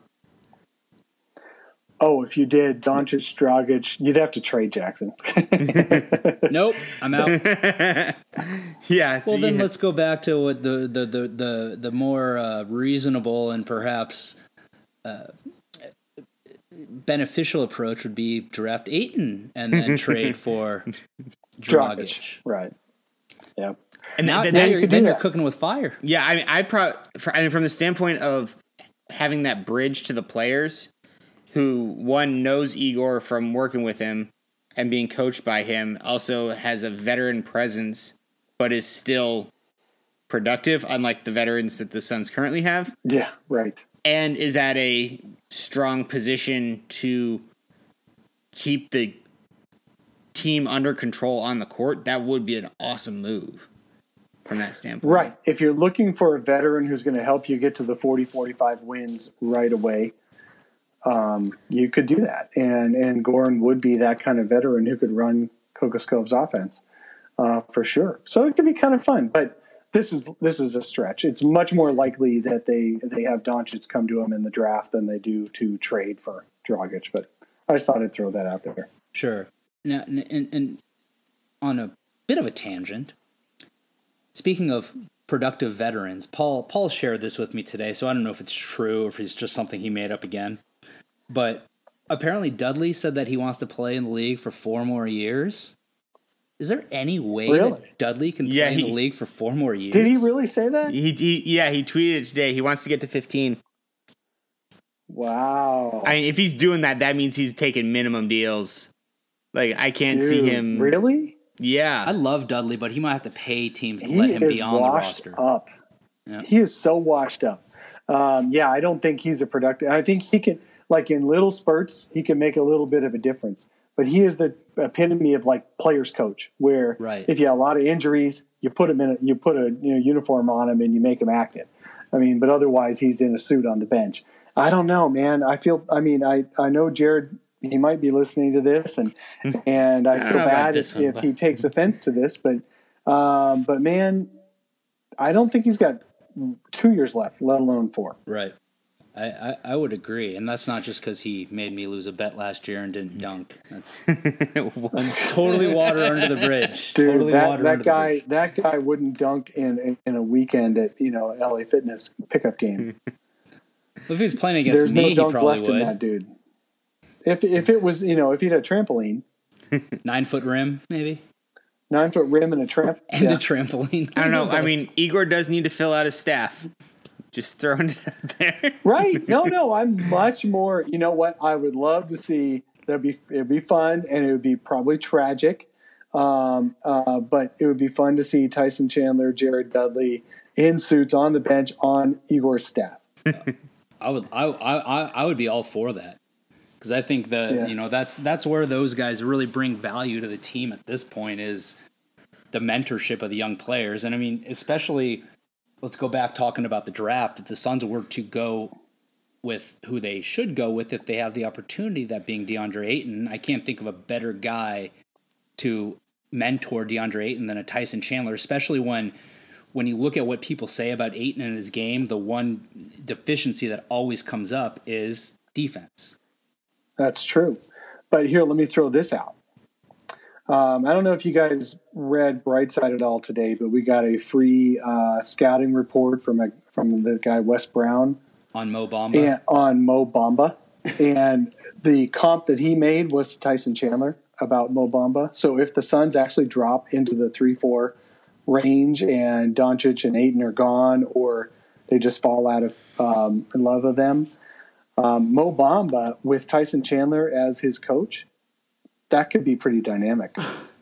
Oh, if you did Doncic, Dragic, you'd have to trade Jackson. Nope, I'm out. yeah. Well, then yeah. let's go back to what the the the the, the more uh, reasonable and perhaps uh, beneficial approach would be draft Ayton and then trade for Dragic. Dragic. Right. Yep. And now, then, now then you're, you then you're that. cooking with fire. Yeah, I mean, I pro. For, I mean, from the standpoint of having that bridge to the players, who one knows Igor from working with him and being coached by him, also has a veteran presence, but is still productive, unlike the veterans that the Suns currently have. Yeah, right. And is at a strong position to keep the team under control on the court. That would be an awesome move from that standpoint. Right. If you're looking for a veteran who's going to help you get to the forty, forty-five wins right away, um, you could do that. And and Goran would be that kind of veteran who could run Kokoskov's offense uh, for sure. So it could be kind of fun. But this is this is a stretch. It's much more likely that they, they have Doncic come to him in the draft than they do to trade for Dragic. But I just thought I'd throw that out there. Sure. Now, and, and on a bit of a tangent, speaking of productive veterans, Paul Paul shared this with me today, so I don't know if it's true or if it's just something he made up again. But apparently Dudley said that he wants to play in the league for four more years. Is there any way really? that Dudley can yeah, play he, in the league for four more years? Did he really say that? He, he yeah, he tweeted it today. He wants to get to fifteen. Wow. I mean, if he's doing that, that means he's taking minimum deals. Like, I can't Dude, see him. Really? Yeah. I love Dudley, but he might have to pay teams to he let him is be on the washed roster. Up. Yeah. He is so washed up. Um, yeah, I don't think he's a productive. I think he can, like in little spurts, he can make a little bit of a difference. But he is the epitome of like players coach, where Right. if you have a lot of injuries, you put him in, a, you put a you know, uniform on him and you make him active. I mean, but otherwise he's in a suit on the bench. I don't know, man. I feel. I mean, I, I know Jared. He might be listening to this, and and I, I don't feel know about bad this if, one, if but- he takes offense to this. But um, but man, I don't think he's got two years left, let alone four. Right. I, I, I would agree, and that's not just because he made me lose a bet last year and didn't dunk. That's totally water under the bridge. Dude, totally that, water that under the guy bridge. that guy wouldn't dunk in, in in a weekend at you know L A Fitness pickup game. If he was playing against There's me, no he dunk probably left would. in that dude. If if it was you know if he had a trampoline, Nine foot rim, maybe, nine foot rim and a tramp, and yeah. a trampoline. I don't know. I mean, Igor does need to fill out his staff. Just throwing it out there. Right? No, no. I'm much more. You know what? I would love to see. That'd be it'd be fun, and it would be probably tragic. Um, uh, but it would be fun to see Tyson Chandler, Jared Dudley in suits on the bench on Igor's staff. I would I, I I would be all for that, because I think that Yeah. you know that's that's where those guys really bring value to the team at this point, is the mentorship of the young players. And I mean, especially, let's go back talking about the draft. If the Suns were to go with who they should go with if they have the opportunity, that being DeAndre Ayton, I can't think of a better guy to mentor DeAndre Ayton than a Tyson Chandler, especially when when you look at what people say about Ayton in his game, the one deficiency that always comes up is defense. That's true. But here, let me throw this out. Um, I don't know if you guys read Brightside at all today, but we got a free uh, scouting report from a, from the guy Wes Brown On Mo Bamba. and, on Mo Bamba. And the comp that he made was to Tyson Chandler about Mo Bamba. So if the Suns actually drop into the three four range and Doncic and Ayton are gone, or they just fall out of um, love of them, um, Mo Bamba with Tyson Chandler as his coach, that could be pretty dynamic.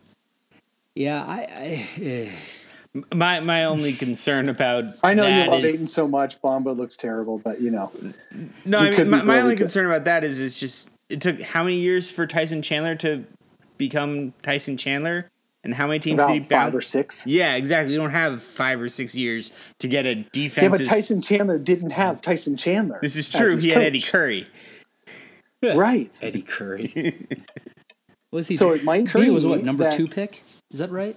Yeah, I, I eh. My my only concern about I know that you love is- Ayton so much. Bamba looks terrible, but you know. No, He I mean, could be my, my really only good. concern about that is it's just it took how many years for Tyson Chandler to become Tyson Chandler, and how many teams About did he five bounce? or six. Yeah, exactly. You don't have five or six years to get a Yeah, defensive. but Tyson Chandler didn't have Tyson Chandler. this is as true. his He had coach. Eddie Curry. Right. Eddie Curry. Was he? So it might Curry be was what, number that- two pick? Is that right?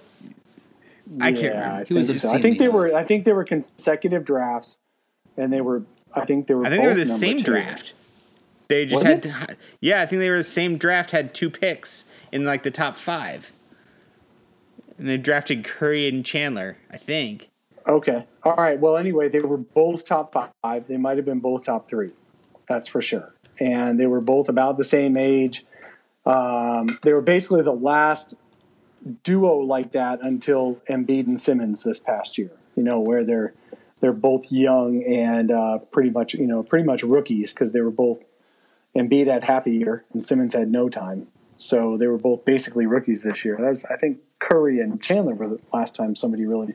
I can't Yeah, remember. I He was think so. I obscenely think they young. were. I think they were consecutive drafts, and they were. I think they were. I think they were both the number same two. draft. They just Was had, it? yeah, I think they were the same draft. Had two picks in like the top five, and they drafted Curry and Chandler. I think. Okay. All right. Well, anyway, they were both top five. They might have been both top three. That's for sure. And they were both about the same age. Um, they were basically the last duo like that until Embiid and Simmons this past year. You know, where they're they're both young and uh, pretty much you know pretty much rookies, because they were both. Embiid had half a year and Simmons had no time, so they were both basically rookies this year. That was, I think Curry and Chandler were the last time somebody really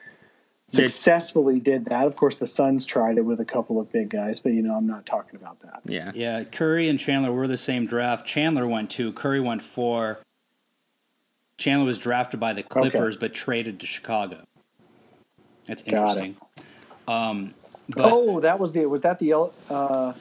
successfully did that. Of course, the Suns tried it with a couple of big guys, but you know, I'm not talking about that. Yeah. Yeah, Curry and Chandler were the same draft. Chandler went two, Curry went four. Chandler was drafted by the Clippers, but traded to Chicago. That's Got it. interesting. Um, but Oh, that was the was that the El- uh,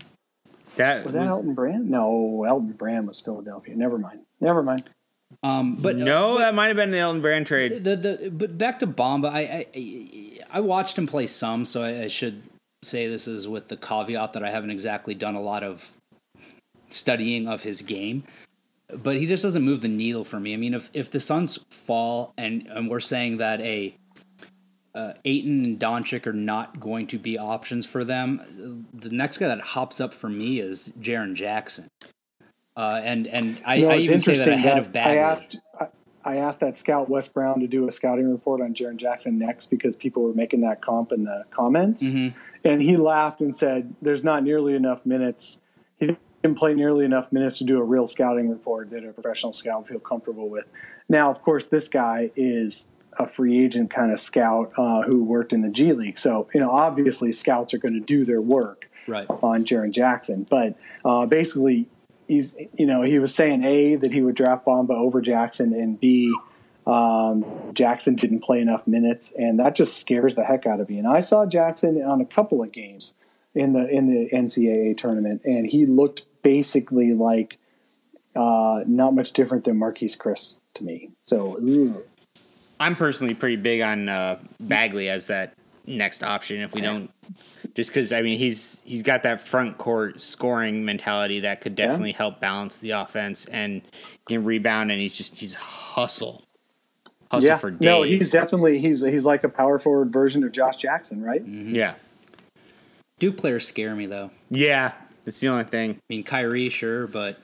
That was that Elton Brand? No, Elton Brand was Philadelphia. Never mind. Never mind. um, but no, that might have been the Elton Brand trade. The the but back to Bamba, I I, I watched him play some, so I, I should say this is with the caveat that I haven't exactly done a lot of studying of his game. But he just doesn't move the needle for me. I mean, if if the Suns fall and and we're saying that a uh, Ayton and Doncic are not going to be options for them, the next guy that hops up for me is Jaren Jackson. Uh, and and I, No, I it's even say that interesting ahead that of Bagley. I asked I, I asked that scout Wes Brown to do a scouting report on Jaren Jackson next, because people were making that comp in the comments, Mhm. and he laughed and said, "There's not nearly enough minutes. He didn't play nearly enough minutes to do a real scouting report that a professional scout would feel comfortable with." Now, of course, this guy is a free agent kind of scout uh, who worked in the G League. So, you know, obviously scouts are going to do their work right. on Jaren Jackson. But uh, basically, he's, you know, he was saying, A, that he would draft Bamba over Jackson, and B, um, Jackson didn't play enough minutes. And that just scares the heck out of me. And I saw Jackson on a couple of games in the in the N C double A tournament, and he looked basically like uh, not much different than Marquise Chris to me. So, ugh. I'm personally pretty big on uh, Bagley as that next option. If we don't, just because I mean he's he's got that front court scoring mentality that could definitely yeah. help balance the offense, and he can rebound, and he's just he's hustle, hustle yeah. for days. No, he's definitely he's he's like a power forward version of Josh Jackson, right? Mm-hmm. Yeah. Duke players scare me though. Yeah, that's the only thing. I mean, Kyrie, sure, but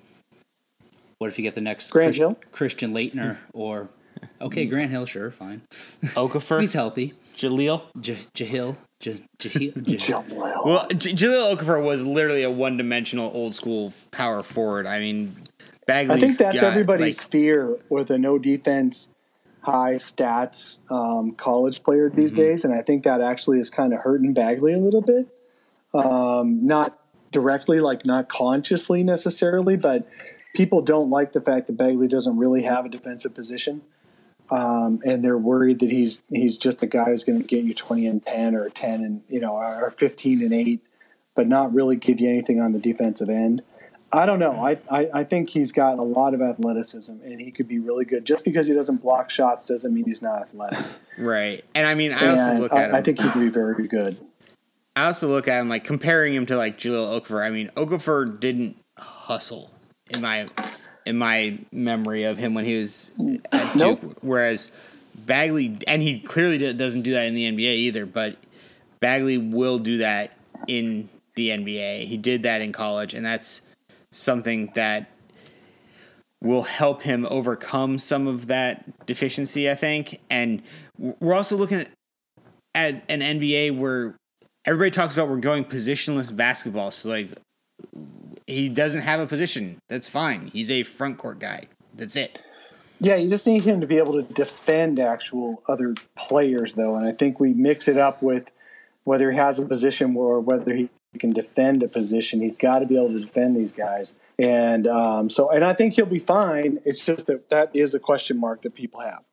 what if you get the next Grant Christ- Hill? Christian Laettner or okay, Grant Hill, sure, fine. Okafor, he's healthy. Jaleel, J- Jahil, J- Jahil, Jahil. Well, J- Jaleel Okafor was literally a one-dimensional, old-school power forward. I mean, Bagley's I think that's got, everybody's like, fear with a no defense, high stats um, college player these mm-hmm. days, and I think that actually is kind of hurting Bagley a little bit. Um, not directly, like not consciously necessarily, but people don't like the fact that Bagley doesn't really have a defensive position. Um, and they're worried that he's he's just a guy who's going to get you twenty and ten or ten and you know or fifteen and eight, but not really give you anything on the defensive end. I don't know. I, I, I think he's got a lot of athleticism, and he could be really good. Just because he doesn't block shots doesn't mean he's not athletic. Right. And I mean, I also and look at I, him. I think he could be very good. I also look at him like comparing him to like Jaleel Okafor. I mean, Okafor didn't hustle in my in my memory of him when he was at Duke, nope. whereas Bagley, and he clearly doesn't do that in the N B A either, but Bagley will do that in the N B A. He did that in college, and that's something that will help him overcome some of that deficiency, I think. And we're also looking at, at an N B A where everybody talks about we're going positionless basketball. So, like, he doesn't have a position. That's fine. He's a front court guy. That's it. Yeah, you just need him to be able to defend actual other players, though. And I think we mix it up with whether he has a position or whether he can defend a position. He's got to be able to defend these guys. And um, so, and I think he'll be fine. It's just that that is a question mark that people have.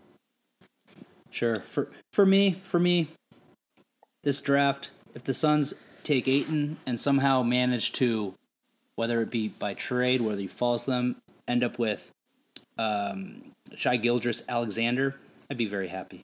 Sure. For for me, for me, this draft, if the Suns take Ayton and somehow manage to, whether it be by trade, whether he falls to them, end up with um, Shai Gilgeous-Alexander, I'd be very happy.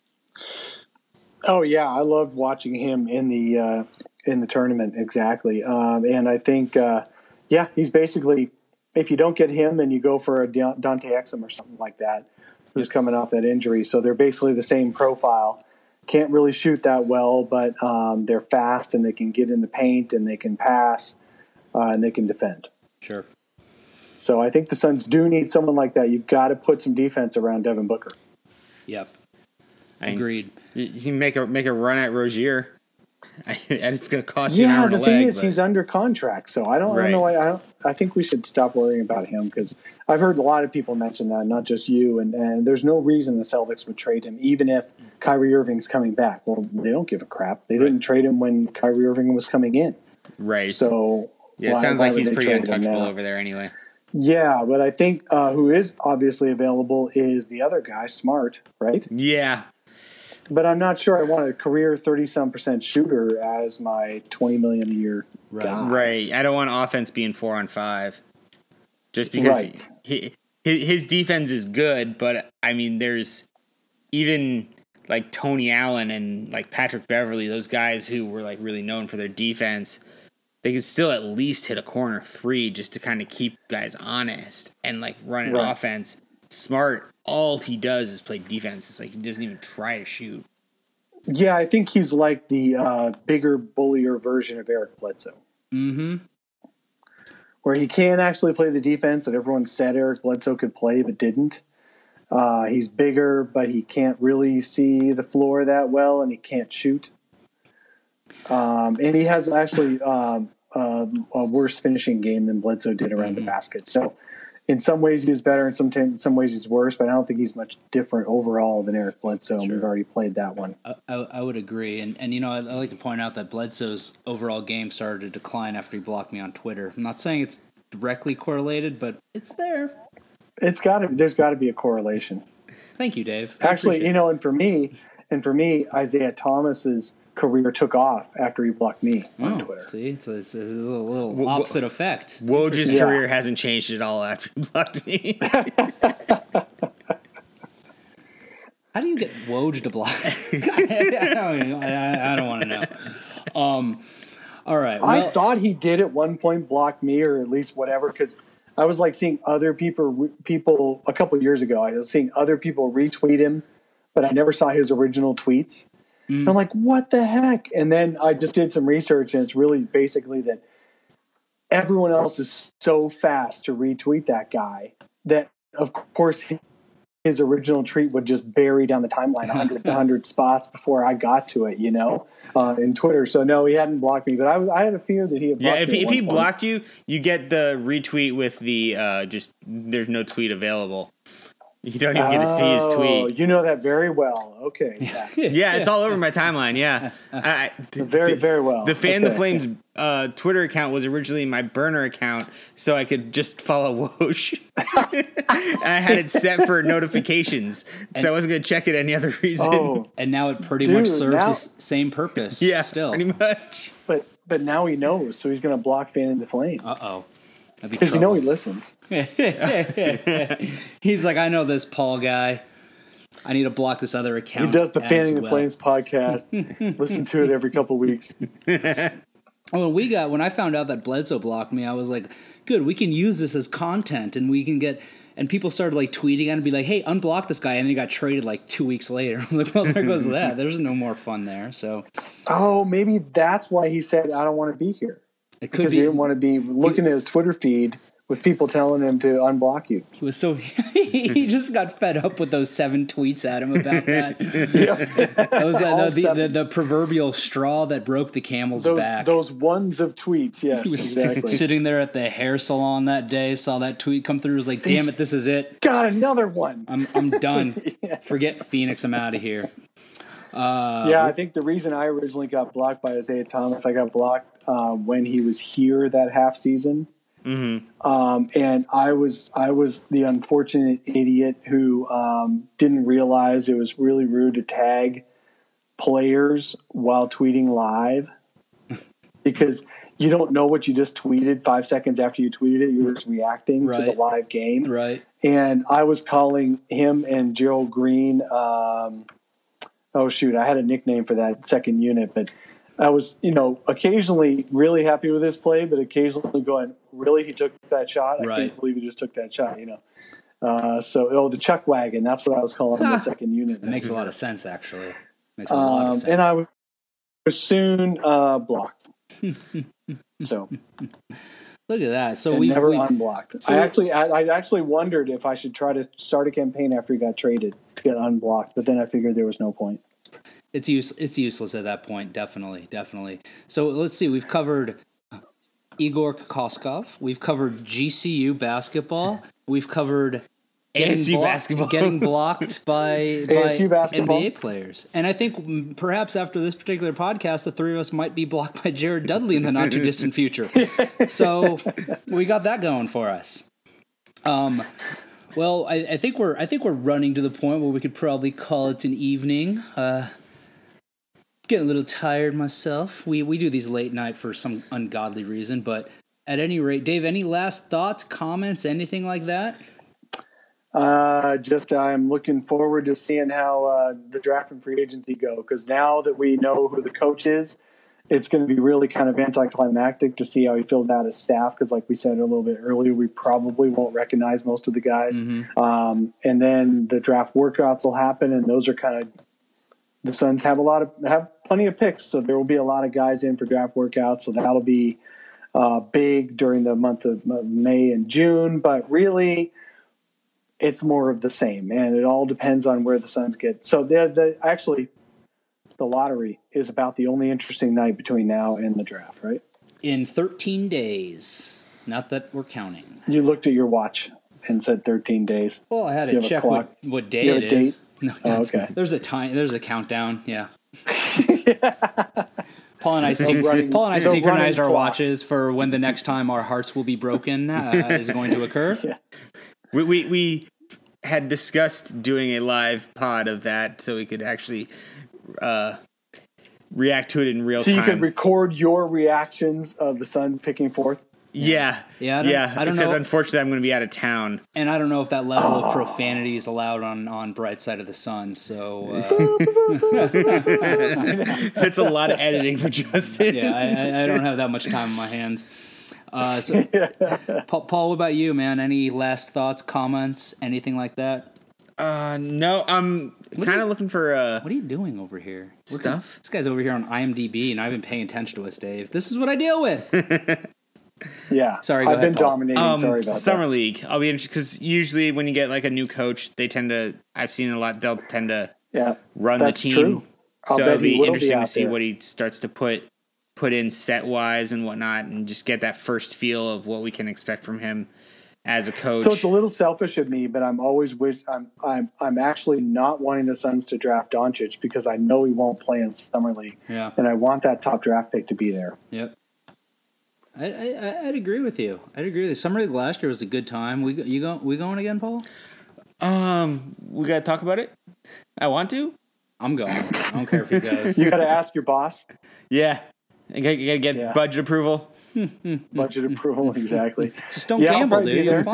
Oh yeah, I loved watching him in the uh, in the tournament. Exactly, um, and I think uh, yeah, he's basically, if you don't get him, then you go for a Dante Exum or something like that, who's coming off that injury. So they're basically the same profile. Can't really shoot that well, but um, they're fast and they can get in the paint and they can pass uh, and they can defend. Sure. So I think the Suns do need someone like that. You've got to put some defense around Devin Booker. Yep. Agreed. You can make a make a run at Rozier, and it's going to cost you yeah, an hour and the a thing leg, is, but... he's under contract, so I don't, right. I don't know why. I don't. I think we should stop worrying about him because I've heard a lot of people mention that, not just you. And, and there's no reason the Celtics would trade him, even if Kyrie Irving's coming back. Well, they don't give a crap. They right. didn't trade him when Kyrie Irving was coming in. Right. So yeah, it why, sounds why like he's pretty untouchable over there anyway. Yeah, but I think uh, who is obviously available is the other guy, Smart, right? Yeah. But I'm not sure I want a career thirty-some percent shooter as my twenty million dollars a year right. guy. Right. I don't want offense being four on five. Just because right. he, he, his defense is good, but, I mean, there's even, like, Tony Allen and, like, Patrick Beverley, those guys who were, like, really known for their defense, they could still at least hit a corner three just to kind of keep guys honest and, like, run an right. offense. Smart, all he does is play defense. It's like he doesn't even try to shoot. Yeah, I think he's like the uh, bigger, bullier version of Eric Bledsoe. Mm-hmm. Where he can actually play the defense that everyone said Eric Bledsoe could play but didn't. Uh, he's bigger, but he can't really see the floor that well, and he can't shoot. Um, and he has actually um, uh, a worse finishing game than Bledsoe did around mm-hmm. the basket. So in some ways he was better, in some t- in some ways he's worse, but I don't think he's much different overall than Eric Bledsoe. And we've already played that one. I, I, I would agree, and and you know I, I like to point out that Bledsoe's overall game started to decline after he blocked me on Twitter. I'm not saying it's directly correlated, but it's there. It's got to. There's got to be a correlation. Thank you, Dave. I Actually, you know, it. and for me, and for me, Isaiah Thomas's career took off after he blocked me on oh, Twitter. See, it's a, it's a little, little opposite effect. Woj's Yeah. career hasn't changed at all after he blocked me. How do you get Woj to block? I don't, even- I, I don't want to know. Um, all right. I well- thought he did at one point block me, or at least whatever, because I was like seeing other people, people a couple of years ago. I was seeing other people retweet him, but I never saw his original tweets. Mm. And I'm like, what the heck? And then I just did some research, and it's really basically that everyone else is so fast to retweet that guy that, of course, his original tweet would just bury down the timeline one hundred, one hundred spots before I got to it, you know, uh, in Twitter. So, no, he hadn't blocked me, but I, was, I had a fear that he had blocked Yeah, if me he, at if he one point. blocked you, you get the retweet with the uh, just there's no tweet available. You don't even get to see his Oh, tweet. you know that very well. Okay. Yeah. Yeah, it's all over my timeline. Yeah, I, Very, very well. The Fan the Okay. Flames uh, Twitter account was originally my burner account, so I could just follow Woj. I had it set for notifications, so I wasn't going to check it any other reason. Oh, And now it pretty Dude, much serves now- the s- same purpose. yeah, still. pretty much. but but now he knows, so he's going to block Fan in the Flames. Uh oh. Because you know he listens. He's like, I know this Paul guy. I need to block this other account. He does the as Fanning the well. Flames podcast. Listen to it every couple weeks. When we got when I found out that Bledsoe blocked me, I was like, good, we can use this as content, and we can get. And people started like tweeting at and be like, hey, unblock this guy, and then he got traded like two weeks later. I was like, well, there goes that. There's no more fun there. So Oh, maybe that's why he said, I don't want to be here. it could Because be. he didn't want to be looking at his Twitter feed with people telling him to unblock you. He was so he just got fed up with those seven tweets at him about that. That was All the, the, the, seven. the proverbial straw that broke the camel's Those back. those ones of tweets, yes, exactly. Sitting there at the hair salon that day, saw that tweet come through, was like, damn it, this is it. Got another one. I'm I'm done. Forget Phoenix, I'm out of here. Uh, Yeah, I think the reason I originally got blocked by Isaiah Thomas, I got blocked uh, when he was here that half season. Mm-hmm. Um, and I was I was the unfortunate idiot who um, didn't realize it was really rude to tag players while tweeting live because you don't know what you just tweeted five seconds after you tweeted it. You're just reacting to the Right. live game. Right. And I was calling him and Gerald Green. Um, oh, shoot. I had a nickname for that second unit, but I was, you know, occasionally really happy with his play, but occasionally going, really, he took that shot? I Right. can't believe he just took that shot, you know. Uh, so, oh, the Chuck Wagon, that's what I was calling the second unit. That makes a lot of sense, actually. Makes a lot of Um, sense. and I was soon uh, blocked. So, Look at that. So and we never we- unblocked. so I we- actually, I, I actually wondered if I should try to start a campaign after he got traded to get unblocked, but then I figured there was no point. It's use it's useless at that point. Definitely, definitely. So let's see. We've covered Igor Kokoskov. We've covered G C U basketball. We've covered A S U blo- basketball. getting blocked by, A S U by basketball. N B A players. And I think mm, perhaps after this particular podcast, the three of us might be blocked by Jared Dudley in the not too distant future. So we got that going for us. Um. Well, I, I think we're I think we're running to the point where we could probably call it an evening. Uh, getting a little tired myself. We we do these late night for some ungodly reason, but at any rate, Dave, any last thoughts, comments, anything like that? Uh, just I'm looking forward to seeing how uh, the draft and free agency go, because now that we know who the coach is, it's going to be really kind of anticlimactic to see how he fills out his staff, because like we said a little bit earlier, we probably won't recognize most of the guys. Mm-hmm. Um, and then the draft workouts will happen, and those are kind of – the Suns have a lot of have plenty of picks, so there will be a lot of guys in for draft workouts, so that'll be uh, big during the month of May and June. But really – it's more of the same, and it all depends on where the Suns get. So the, the actually, the lottery is about the only interesting night between now and the draft, right? In thirteen days. Not that we're counting. You looked at your watch. and said thirteen days. Well, I had Do you to have a check clock? what, what day You have it a is. date? No, Oh, it's- okay. There's a time. There's a countdown. Yeah. Paul and I, syn- running- Paul and I the synchronized our running clock. watches for when the next time our hearts will be broken uh, is going to occur. Yeah. We, we we had discussed doing a live pod of that so we could actually uh, react to it in real So you time. can record your reactions of the sun picking fourth. yeah, Yeah, I don't- yeah. I don't Except know. unfortunately, I'm going to be out of town. And I don't know if that level of profanity is allowed on, on Bright Side of the Sun. So, uh, It's a lot of editing for Justin. yeah, I, I- I don't have that much time on my hands. Uh, so, Paul, Paul, what about you, man? Any last thoughts, comments, anything like that? Uh, no, I'm kind of looking for uh, What are you doing over here? We're stuff. This guy's over here on IMDb, and I've been paying attention to us, Dave. This is what I deal with. Yeah. Sorry, go I've ahead, been Paul. dominating. Um, Sorry about Summer that. League. I'll be interested because usually when you get like a new coach, they tend to. I've seen a lot. They'll tend to Yeah. run That's the team. true. I'll So bet it'll he be will be interesting to out see there. what he starts to put put in set wise and whatnot, and just get that first feel of what we can expect from him as a coach. So it's a little selfish of me, but I'm always wish I'm I'm I'm actually not wanting the Suns to draft Doncic because I know he won't play in summer league, Yeah. and I want that top draft pick to be there. Yep. I, I I'd agree with you. I'd agree with you. Summer League last year was a good time. We go- you go we going again, Paul? um, we gotta talk about it. I want to. I'm going. I don't care if he goes. You got to ask your boss. Yeah, I gotta, you gotta get Yeah. budget approval. Budget approval, exactly. Just don't Yeah, I'll gamble, probably dude. be You're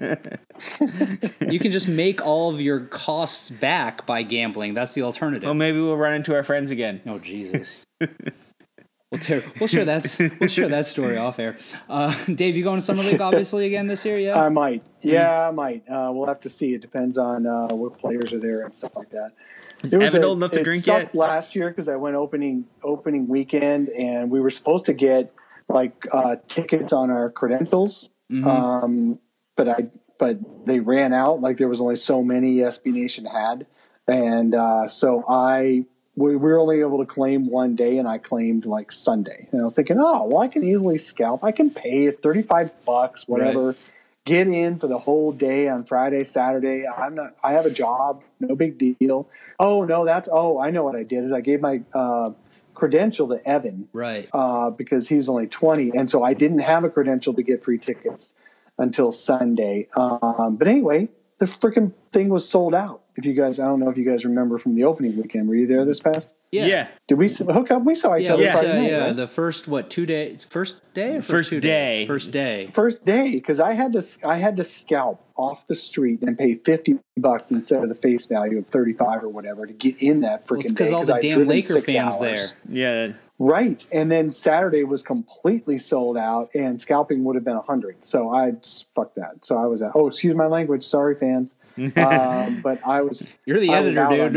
fine. You can just make all of your costs back by gambling. That's the alternative. Well, maybe we'll run into our friends again. Oh Jesus. We'll, tear, we'll share that. We'll share that story off air. Uh, Dave, you going to Summer League obviously again this year? Yeah. I might. Yeah, I might. Uh, we'll have to see. It depends on uh, what players are there and stuff like that. It Evan old enough to it drink sucked yet? last year because I went opening opening weekend and we were supposed to get like uh, tickets on our credentials, Mhm. um, but I but they ran out. Like there was only so many S B Nation had, and uh, so I we were only able to claim one day, and I claimed like Sunday. And I was thinking, oh well, I can easily scalp. I can pay it's thirty five bucks, whatever. Right. Get in for the whole day on Friday, Saturday. I'm not. I have a job. No big deal. Oh no, that's. Oh, I know what I did is I gave my uh, credential to Evan Right. uh, because he was only twenty, and so I didn't have a credential to get free tickets until Sunday. Um, but anyway, the freaking thing was sold out. If you guys, I don't know if you guys remember from the opening weekend. Were you there this past? Yeah. Yeah. Did we s- hook up? We saw each Yeah, other yeah, Friday yeah, night, yeah. right? The first what two days? First day or first, First two day. days? First day. First day, because I had to I had to scalp off the street and pay fifty bucks instead of the face value of thirty five or whatever to get in that Well, freaking it's day. because all the I'd damn driven Laker six fans hours. there. Yeah. Right, and then Saturday was completely sold out, and scalping would have been a hundred. So I fuck that. So I was at. Oh, excuse my language. Sorry, fans. um, but I was. You're the I was editor, out dude.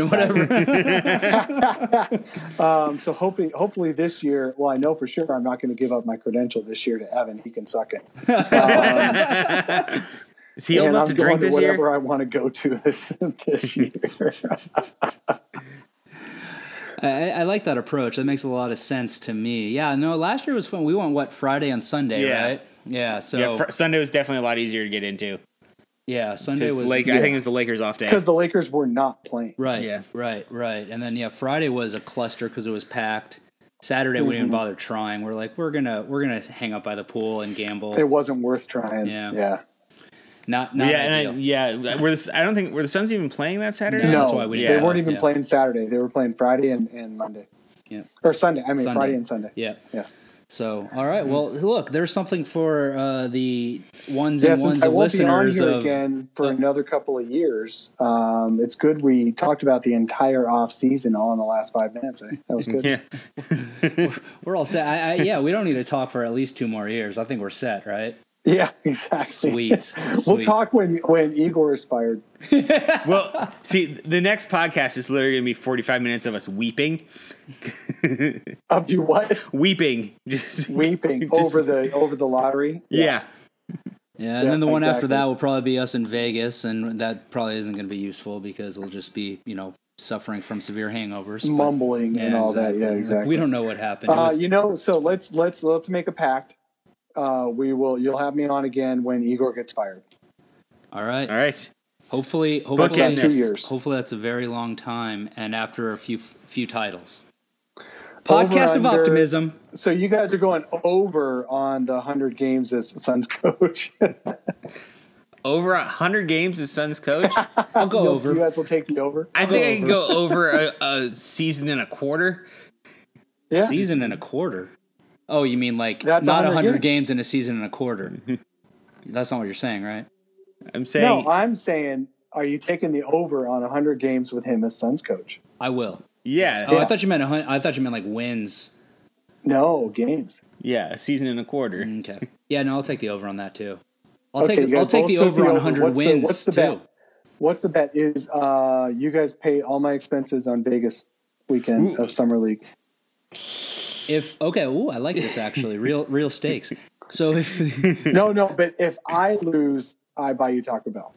on Whatever. um, so hoping, hopefully this year. Well, I know for sure I'm not going to give up my credential this year to Evan. He can suck it. Um, Is he old and enough I'm to going drink to this whatever year? I want to go to this this year. I, I like that approach. That makes a lot of sense to me. Yeah, no, last year was fun. We went, what, Friday and Sunday, Yeah. right? Yeah, so, Yeah. yeah, fr- Sunday was definitely a lot easier to get into. Sunday Just was... Lake, I think it was the Lakers off day. Because the Lakers were not playing. Right, Yeah. right, right. And then, yeah, Friday was a cluster because it was packed. Saturday, we didn't even bother trying. We're like, we're gonna we're gonna hang out by the pool and gamble. It wasn't worth trying. Yeah. Yeah. Not, not yeah, and ideal. I, yeah, were the, I don't think were the Suns even playing that Saturday. No, No, that's why we they didn't weren't go, even yeah. playing Saturday. They were playing Friday and, and Monday. Yeah. Or Sunday. I mean, Sunday. Friday and Sunday. Yeah. Yeah. So, all right. Well, look, there's something for uh, the ones Yeah, and ones since I of won't be on listeners here of. again for of- another couple of years, um, it's good we talked about the entire off season all in the last five minutes. Eh? That was good. Yeah. We're all set. I, I, yeah, we don't need to talk for at least two more years. I think we're set, right? Yeah, exactly. Sweet. We'll Sweet. talk when when Igor is fired. Well, see, the next podcast is literally going to be forty-five minutes of us weeping, Of you what? weeping, just Weeping just- over the over the lottery. Yeah. Yeah, and Yeah, then the one after exactly. that will probably be us in Vegas, and that probably isn't going to be useful because we'll just be, you know, suffering from severe hangovers. But- Mumbling and Yeah, all that. Yeah, exactly. We don't know what happened. It Uh, was- you know, so let's let's let's make a pact. Uh, we will. You'll have me on again when Igor gets fired. All right. All right. Hopefully, Bookend hopefully, this. Two years. hopefully that's a very long time, and after a few few titles. Over Podcast of under- optimism. So you guys are going over on the one hundred games as Suns coach. Over a hundred games as Suns coach. I'll go You- over. You guys will take the over. I think I can go over a, a season and a quarter. Yeah. Season and a quarter. Oh, you mean like That's not one one hundred hundred games. games in a season and a quarter? That's not what you're saying, right? I'm saying. No, I'm saying, are you taking the over on one hundred games with him as Suns coach? I will. yeah. Oh, Yeah. I thought you meant a hun- I thought you meant like wins. No, games. Yeah. A season and a quarter. Okay. Yeah, no, I'll take the over on that too. I'll Okay, take you I'll guys take both the took over the on over. one hundred What's the- wins what's the too. bet? What's the bet? Is uh, you guys pay all my expenses on Vegas weekend Ooh. of Summer League? If okay, ooh, I like this actually. Real real stakes. So if No, no, but if I lose, I buy you Taco Bell.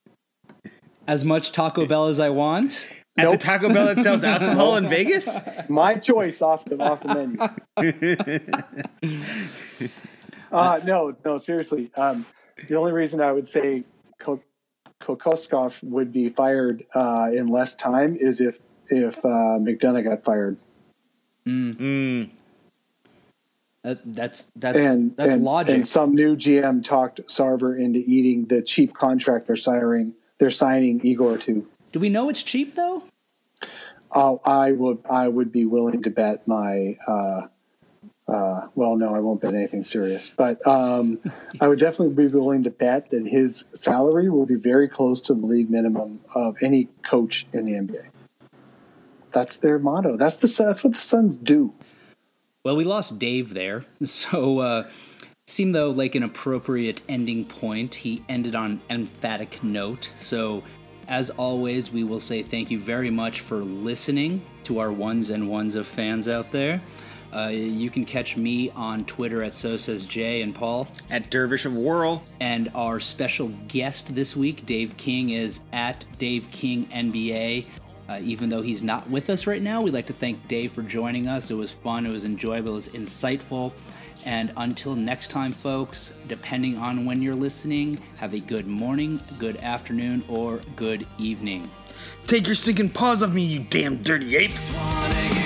as much Taco Bell as I want, At Nope. the Taco Bell that sells alcohol in Vegas. My choice off the off the menu. Uh, no, no, seriously. Um, the only reason I would say Ko- Kokoskov would be fired uh, in less time is if if uh, McDonough got fired. Mm. that, that's that's and that's and, logic. and some new G M talked Sarver into eating the cheap contract they're signing. They're signing Igor to. Do we know it's cheap though? Uh, I would I would be willing to bet my. Uh, uh, well, no, I won't bet anything serious, but um, I would definitely be willing to bet that his salary will be very close to the league minimum of any coach in the N B A. That's their motto. That's the that's what the Suns do. Well, we lost Dave there, so uh, seemed though like an appropriate ending point. He ended on an emphatic note. So, as always, we will say thank you very much for listening to our ones and ones of fans out there. Uh, you can catch me on Twitter at So Says Jay and Paul. At Dervish of Whirl. And our special guest this week, Dave King, is at Dave King N B A. Uh, even though he's not with us right now, we'd like to thank Dave for joining us. It was fun, it was enjoyable, it was insightful. And until next time, folks, depending on when you're listening, have a good morning, good afternoon, or good evening. Take your stinking paws off me, you damn dirty ape.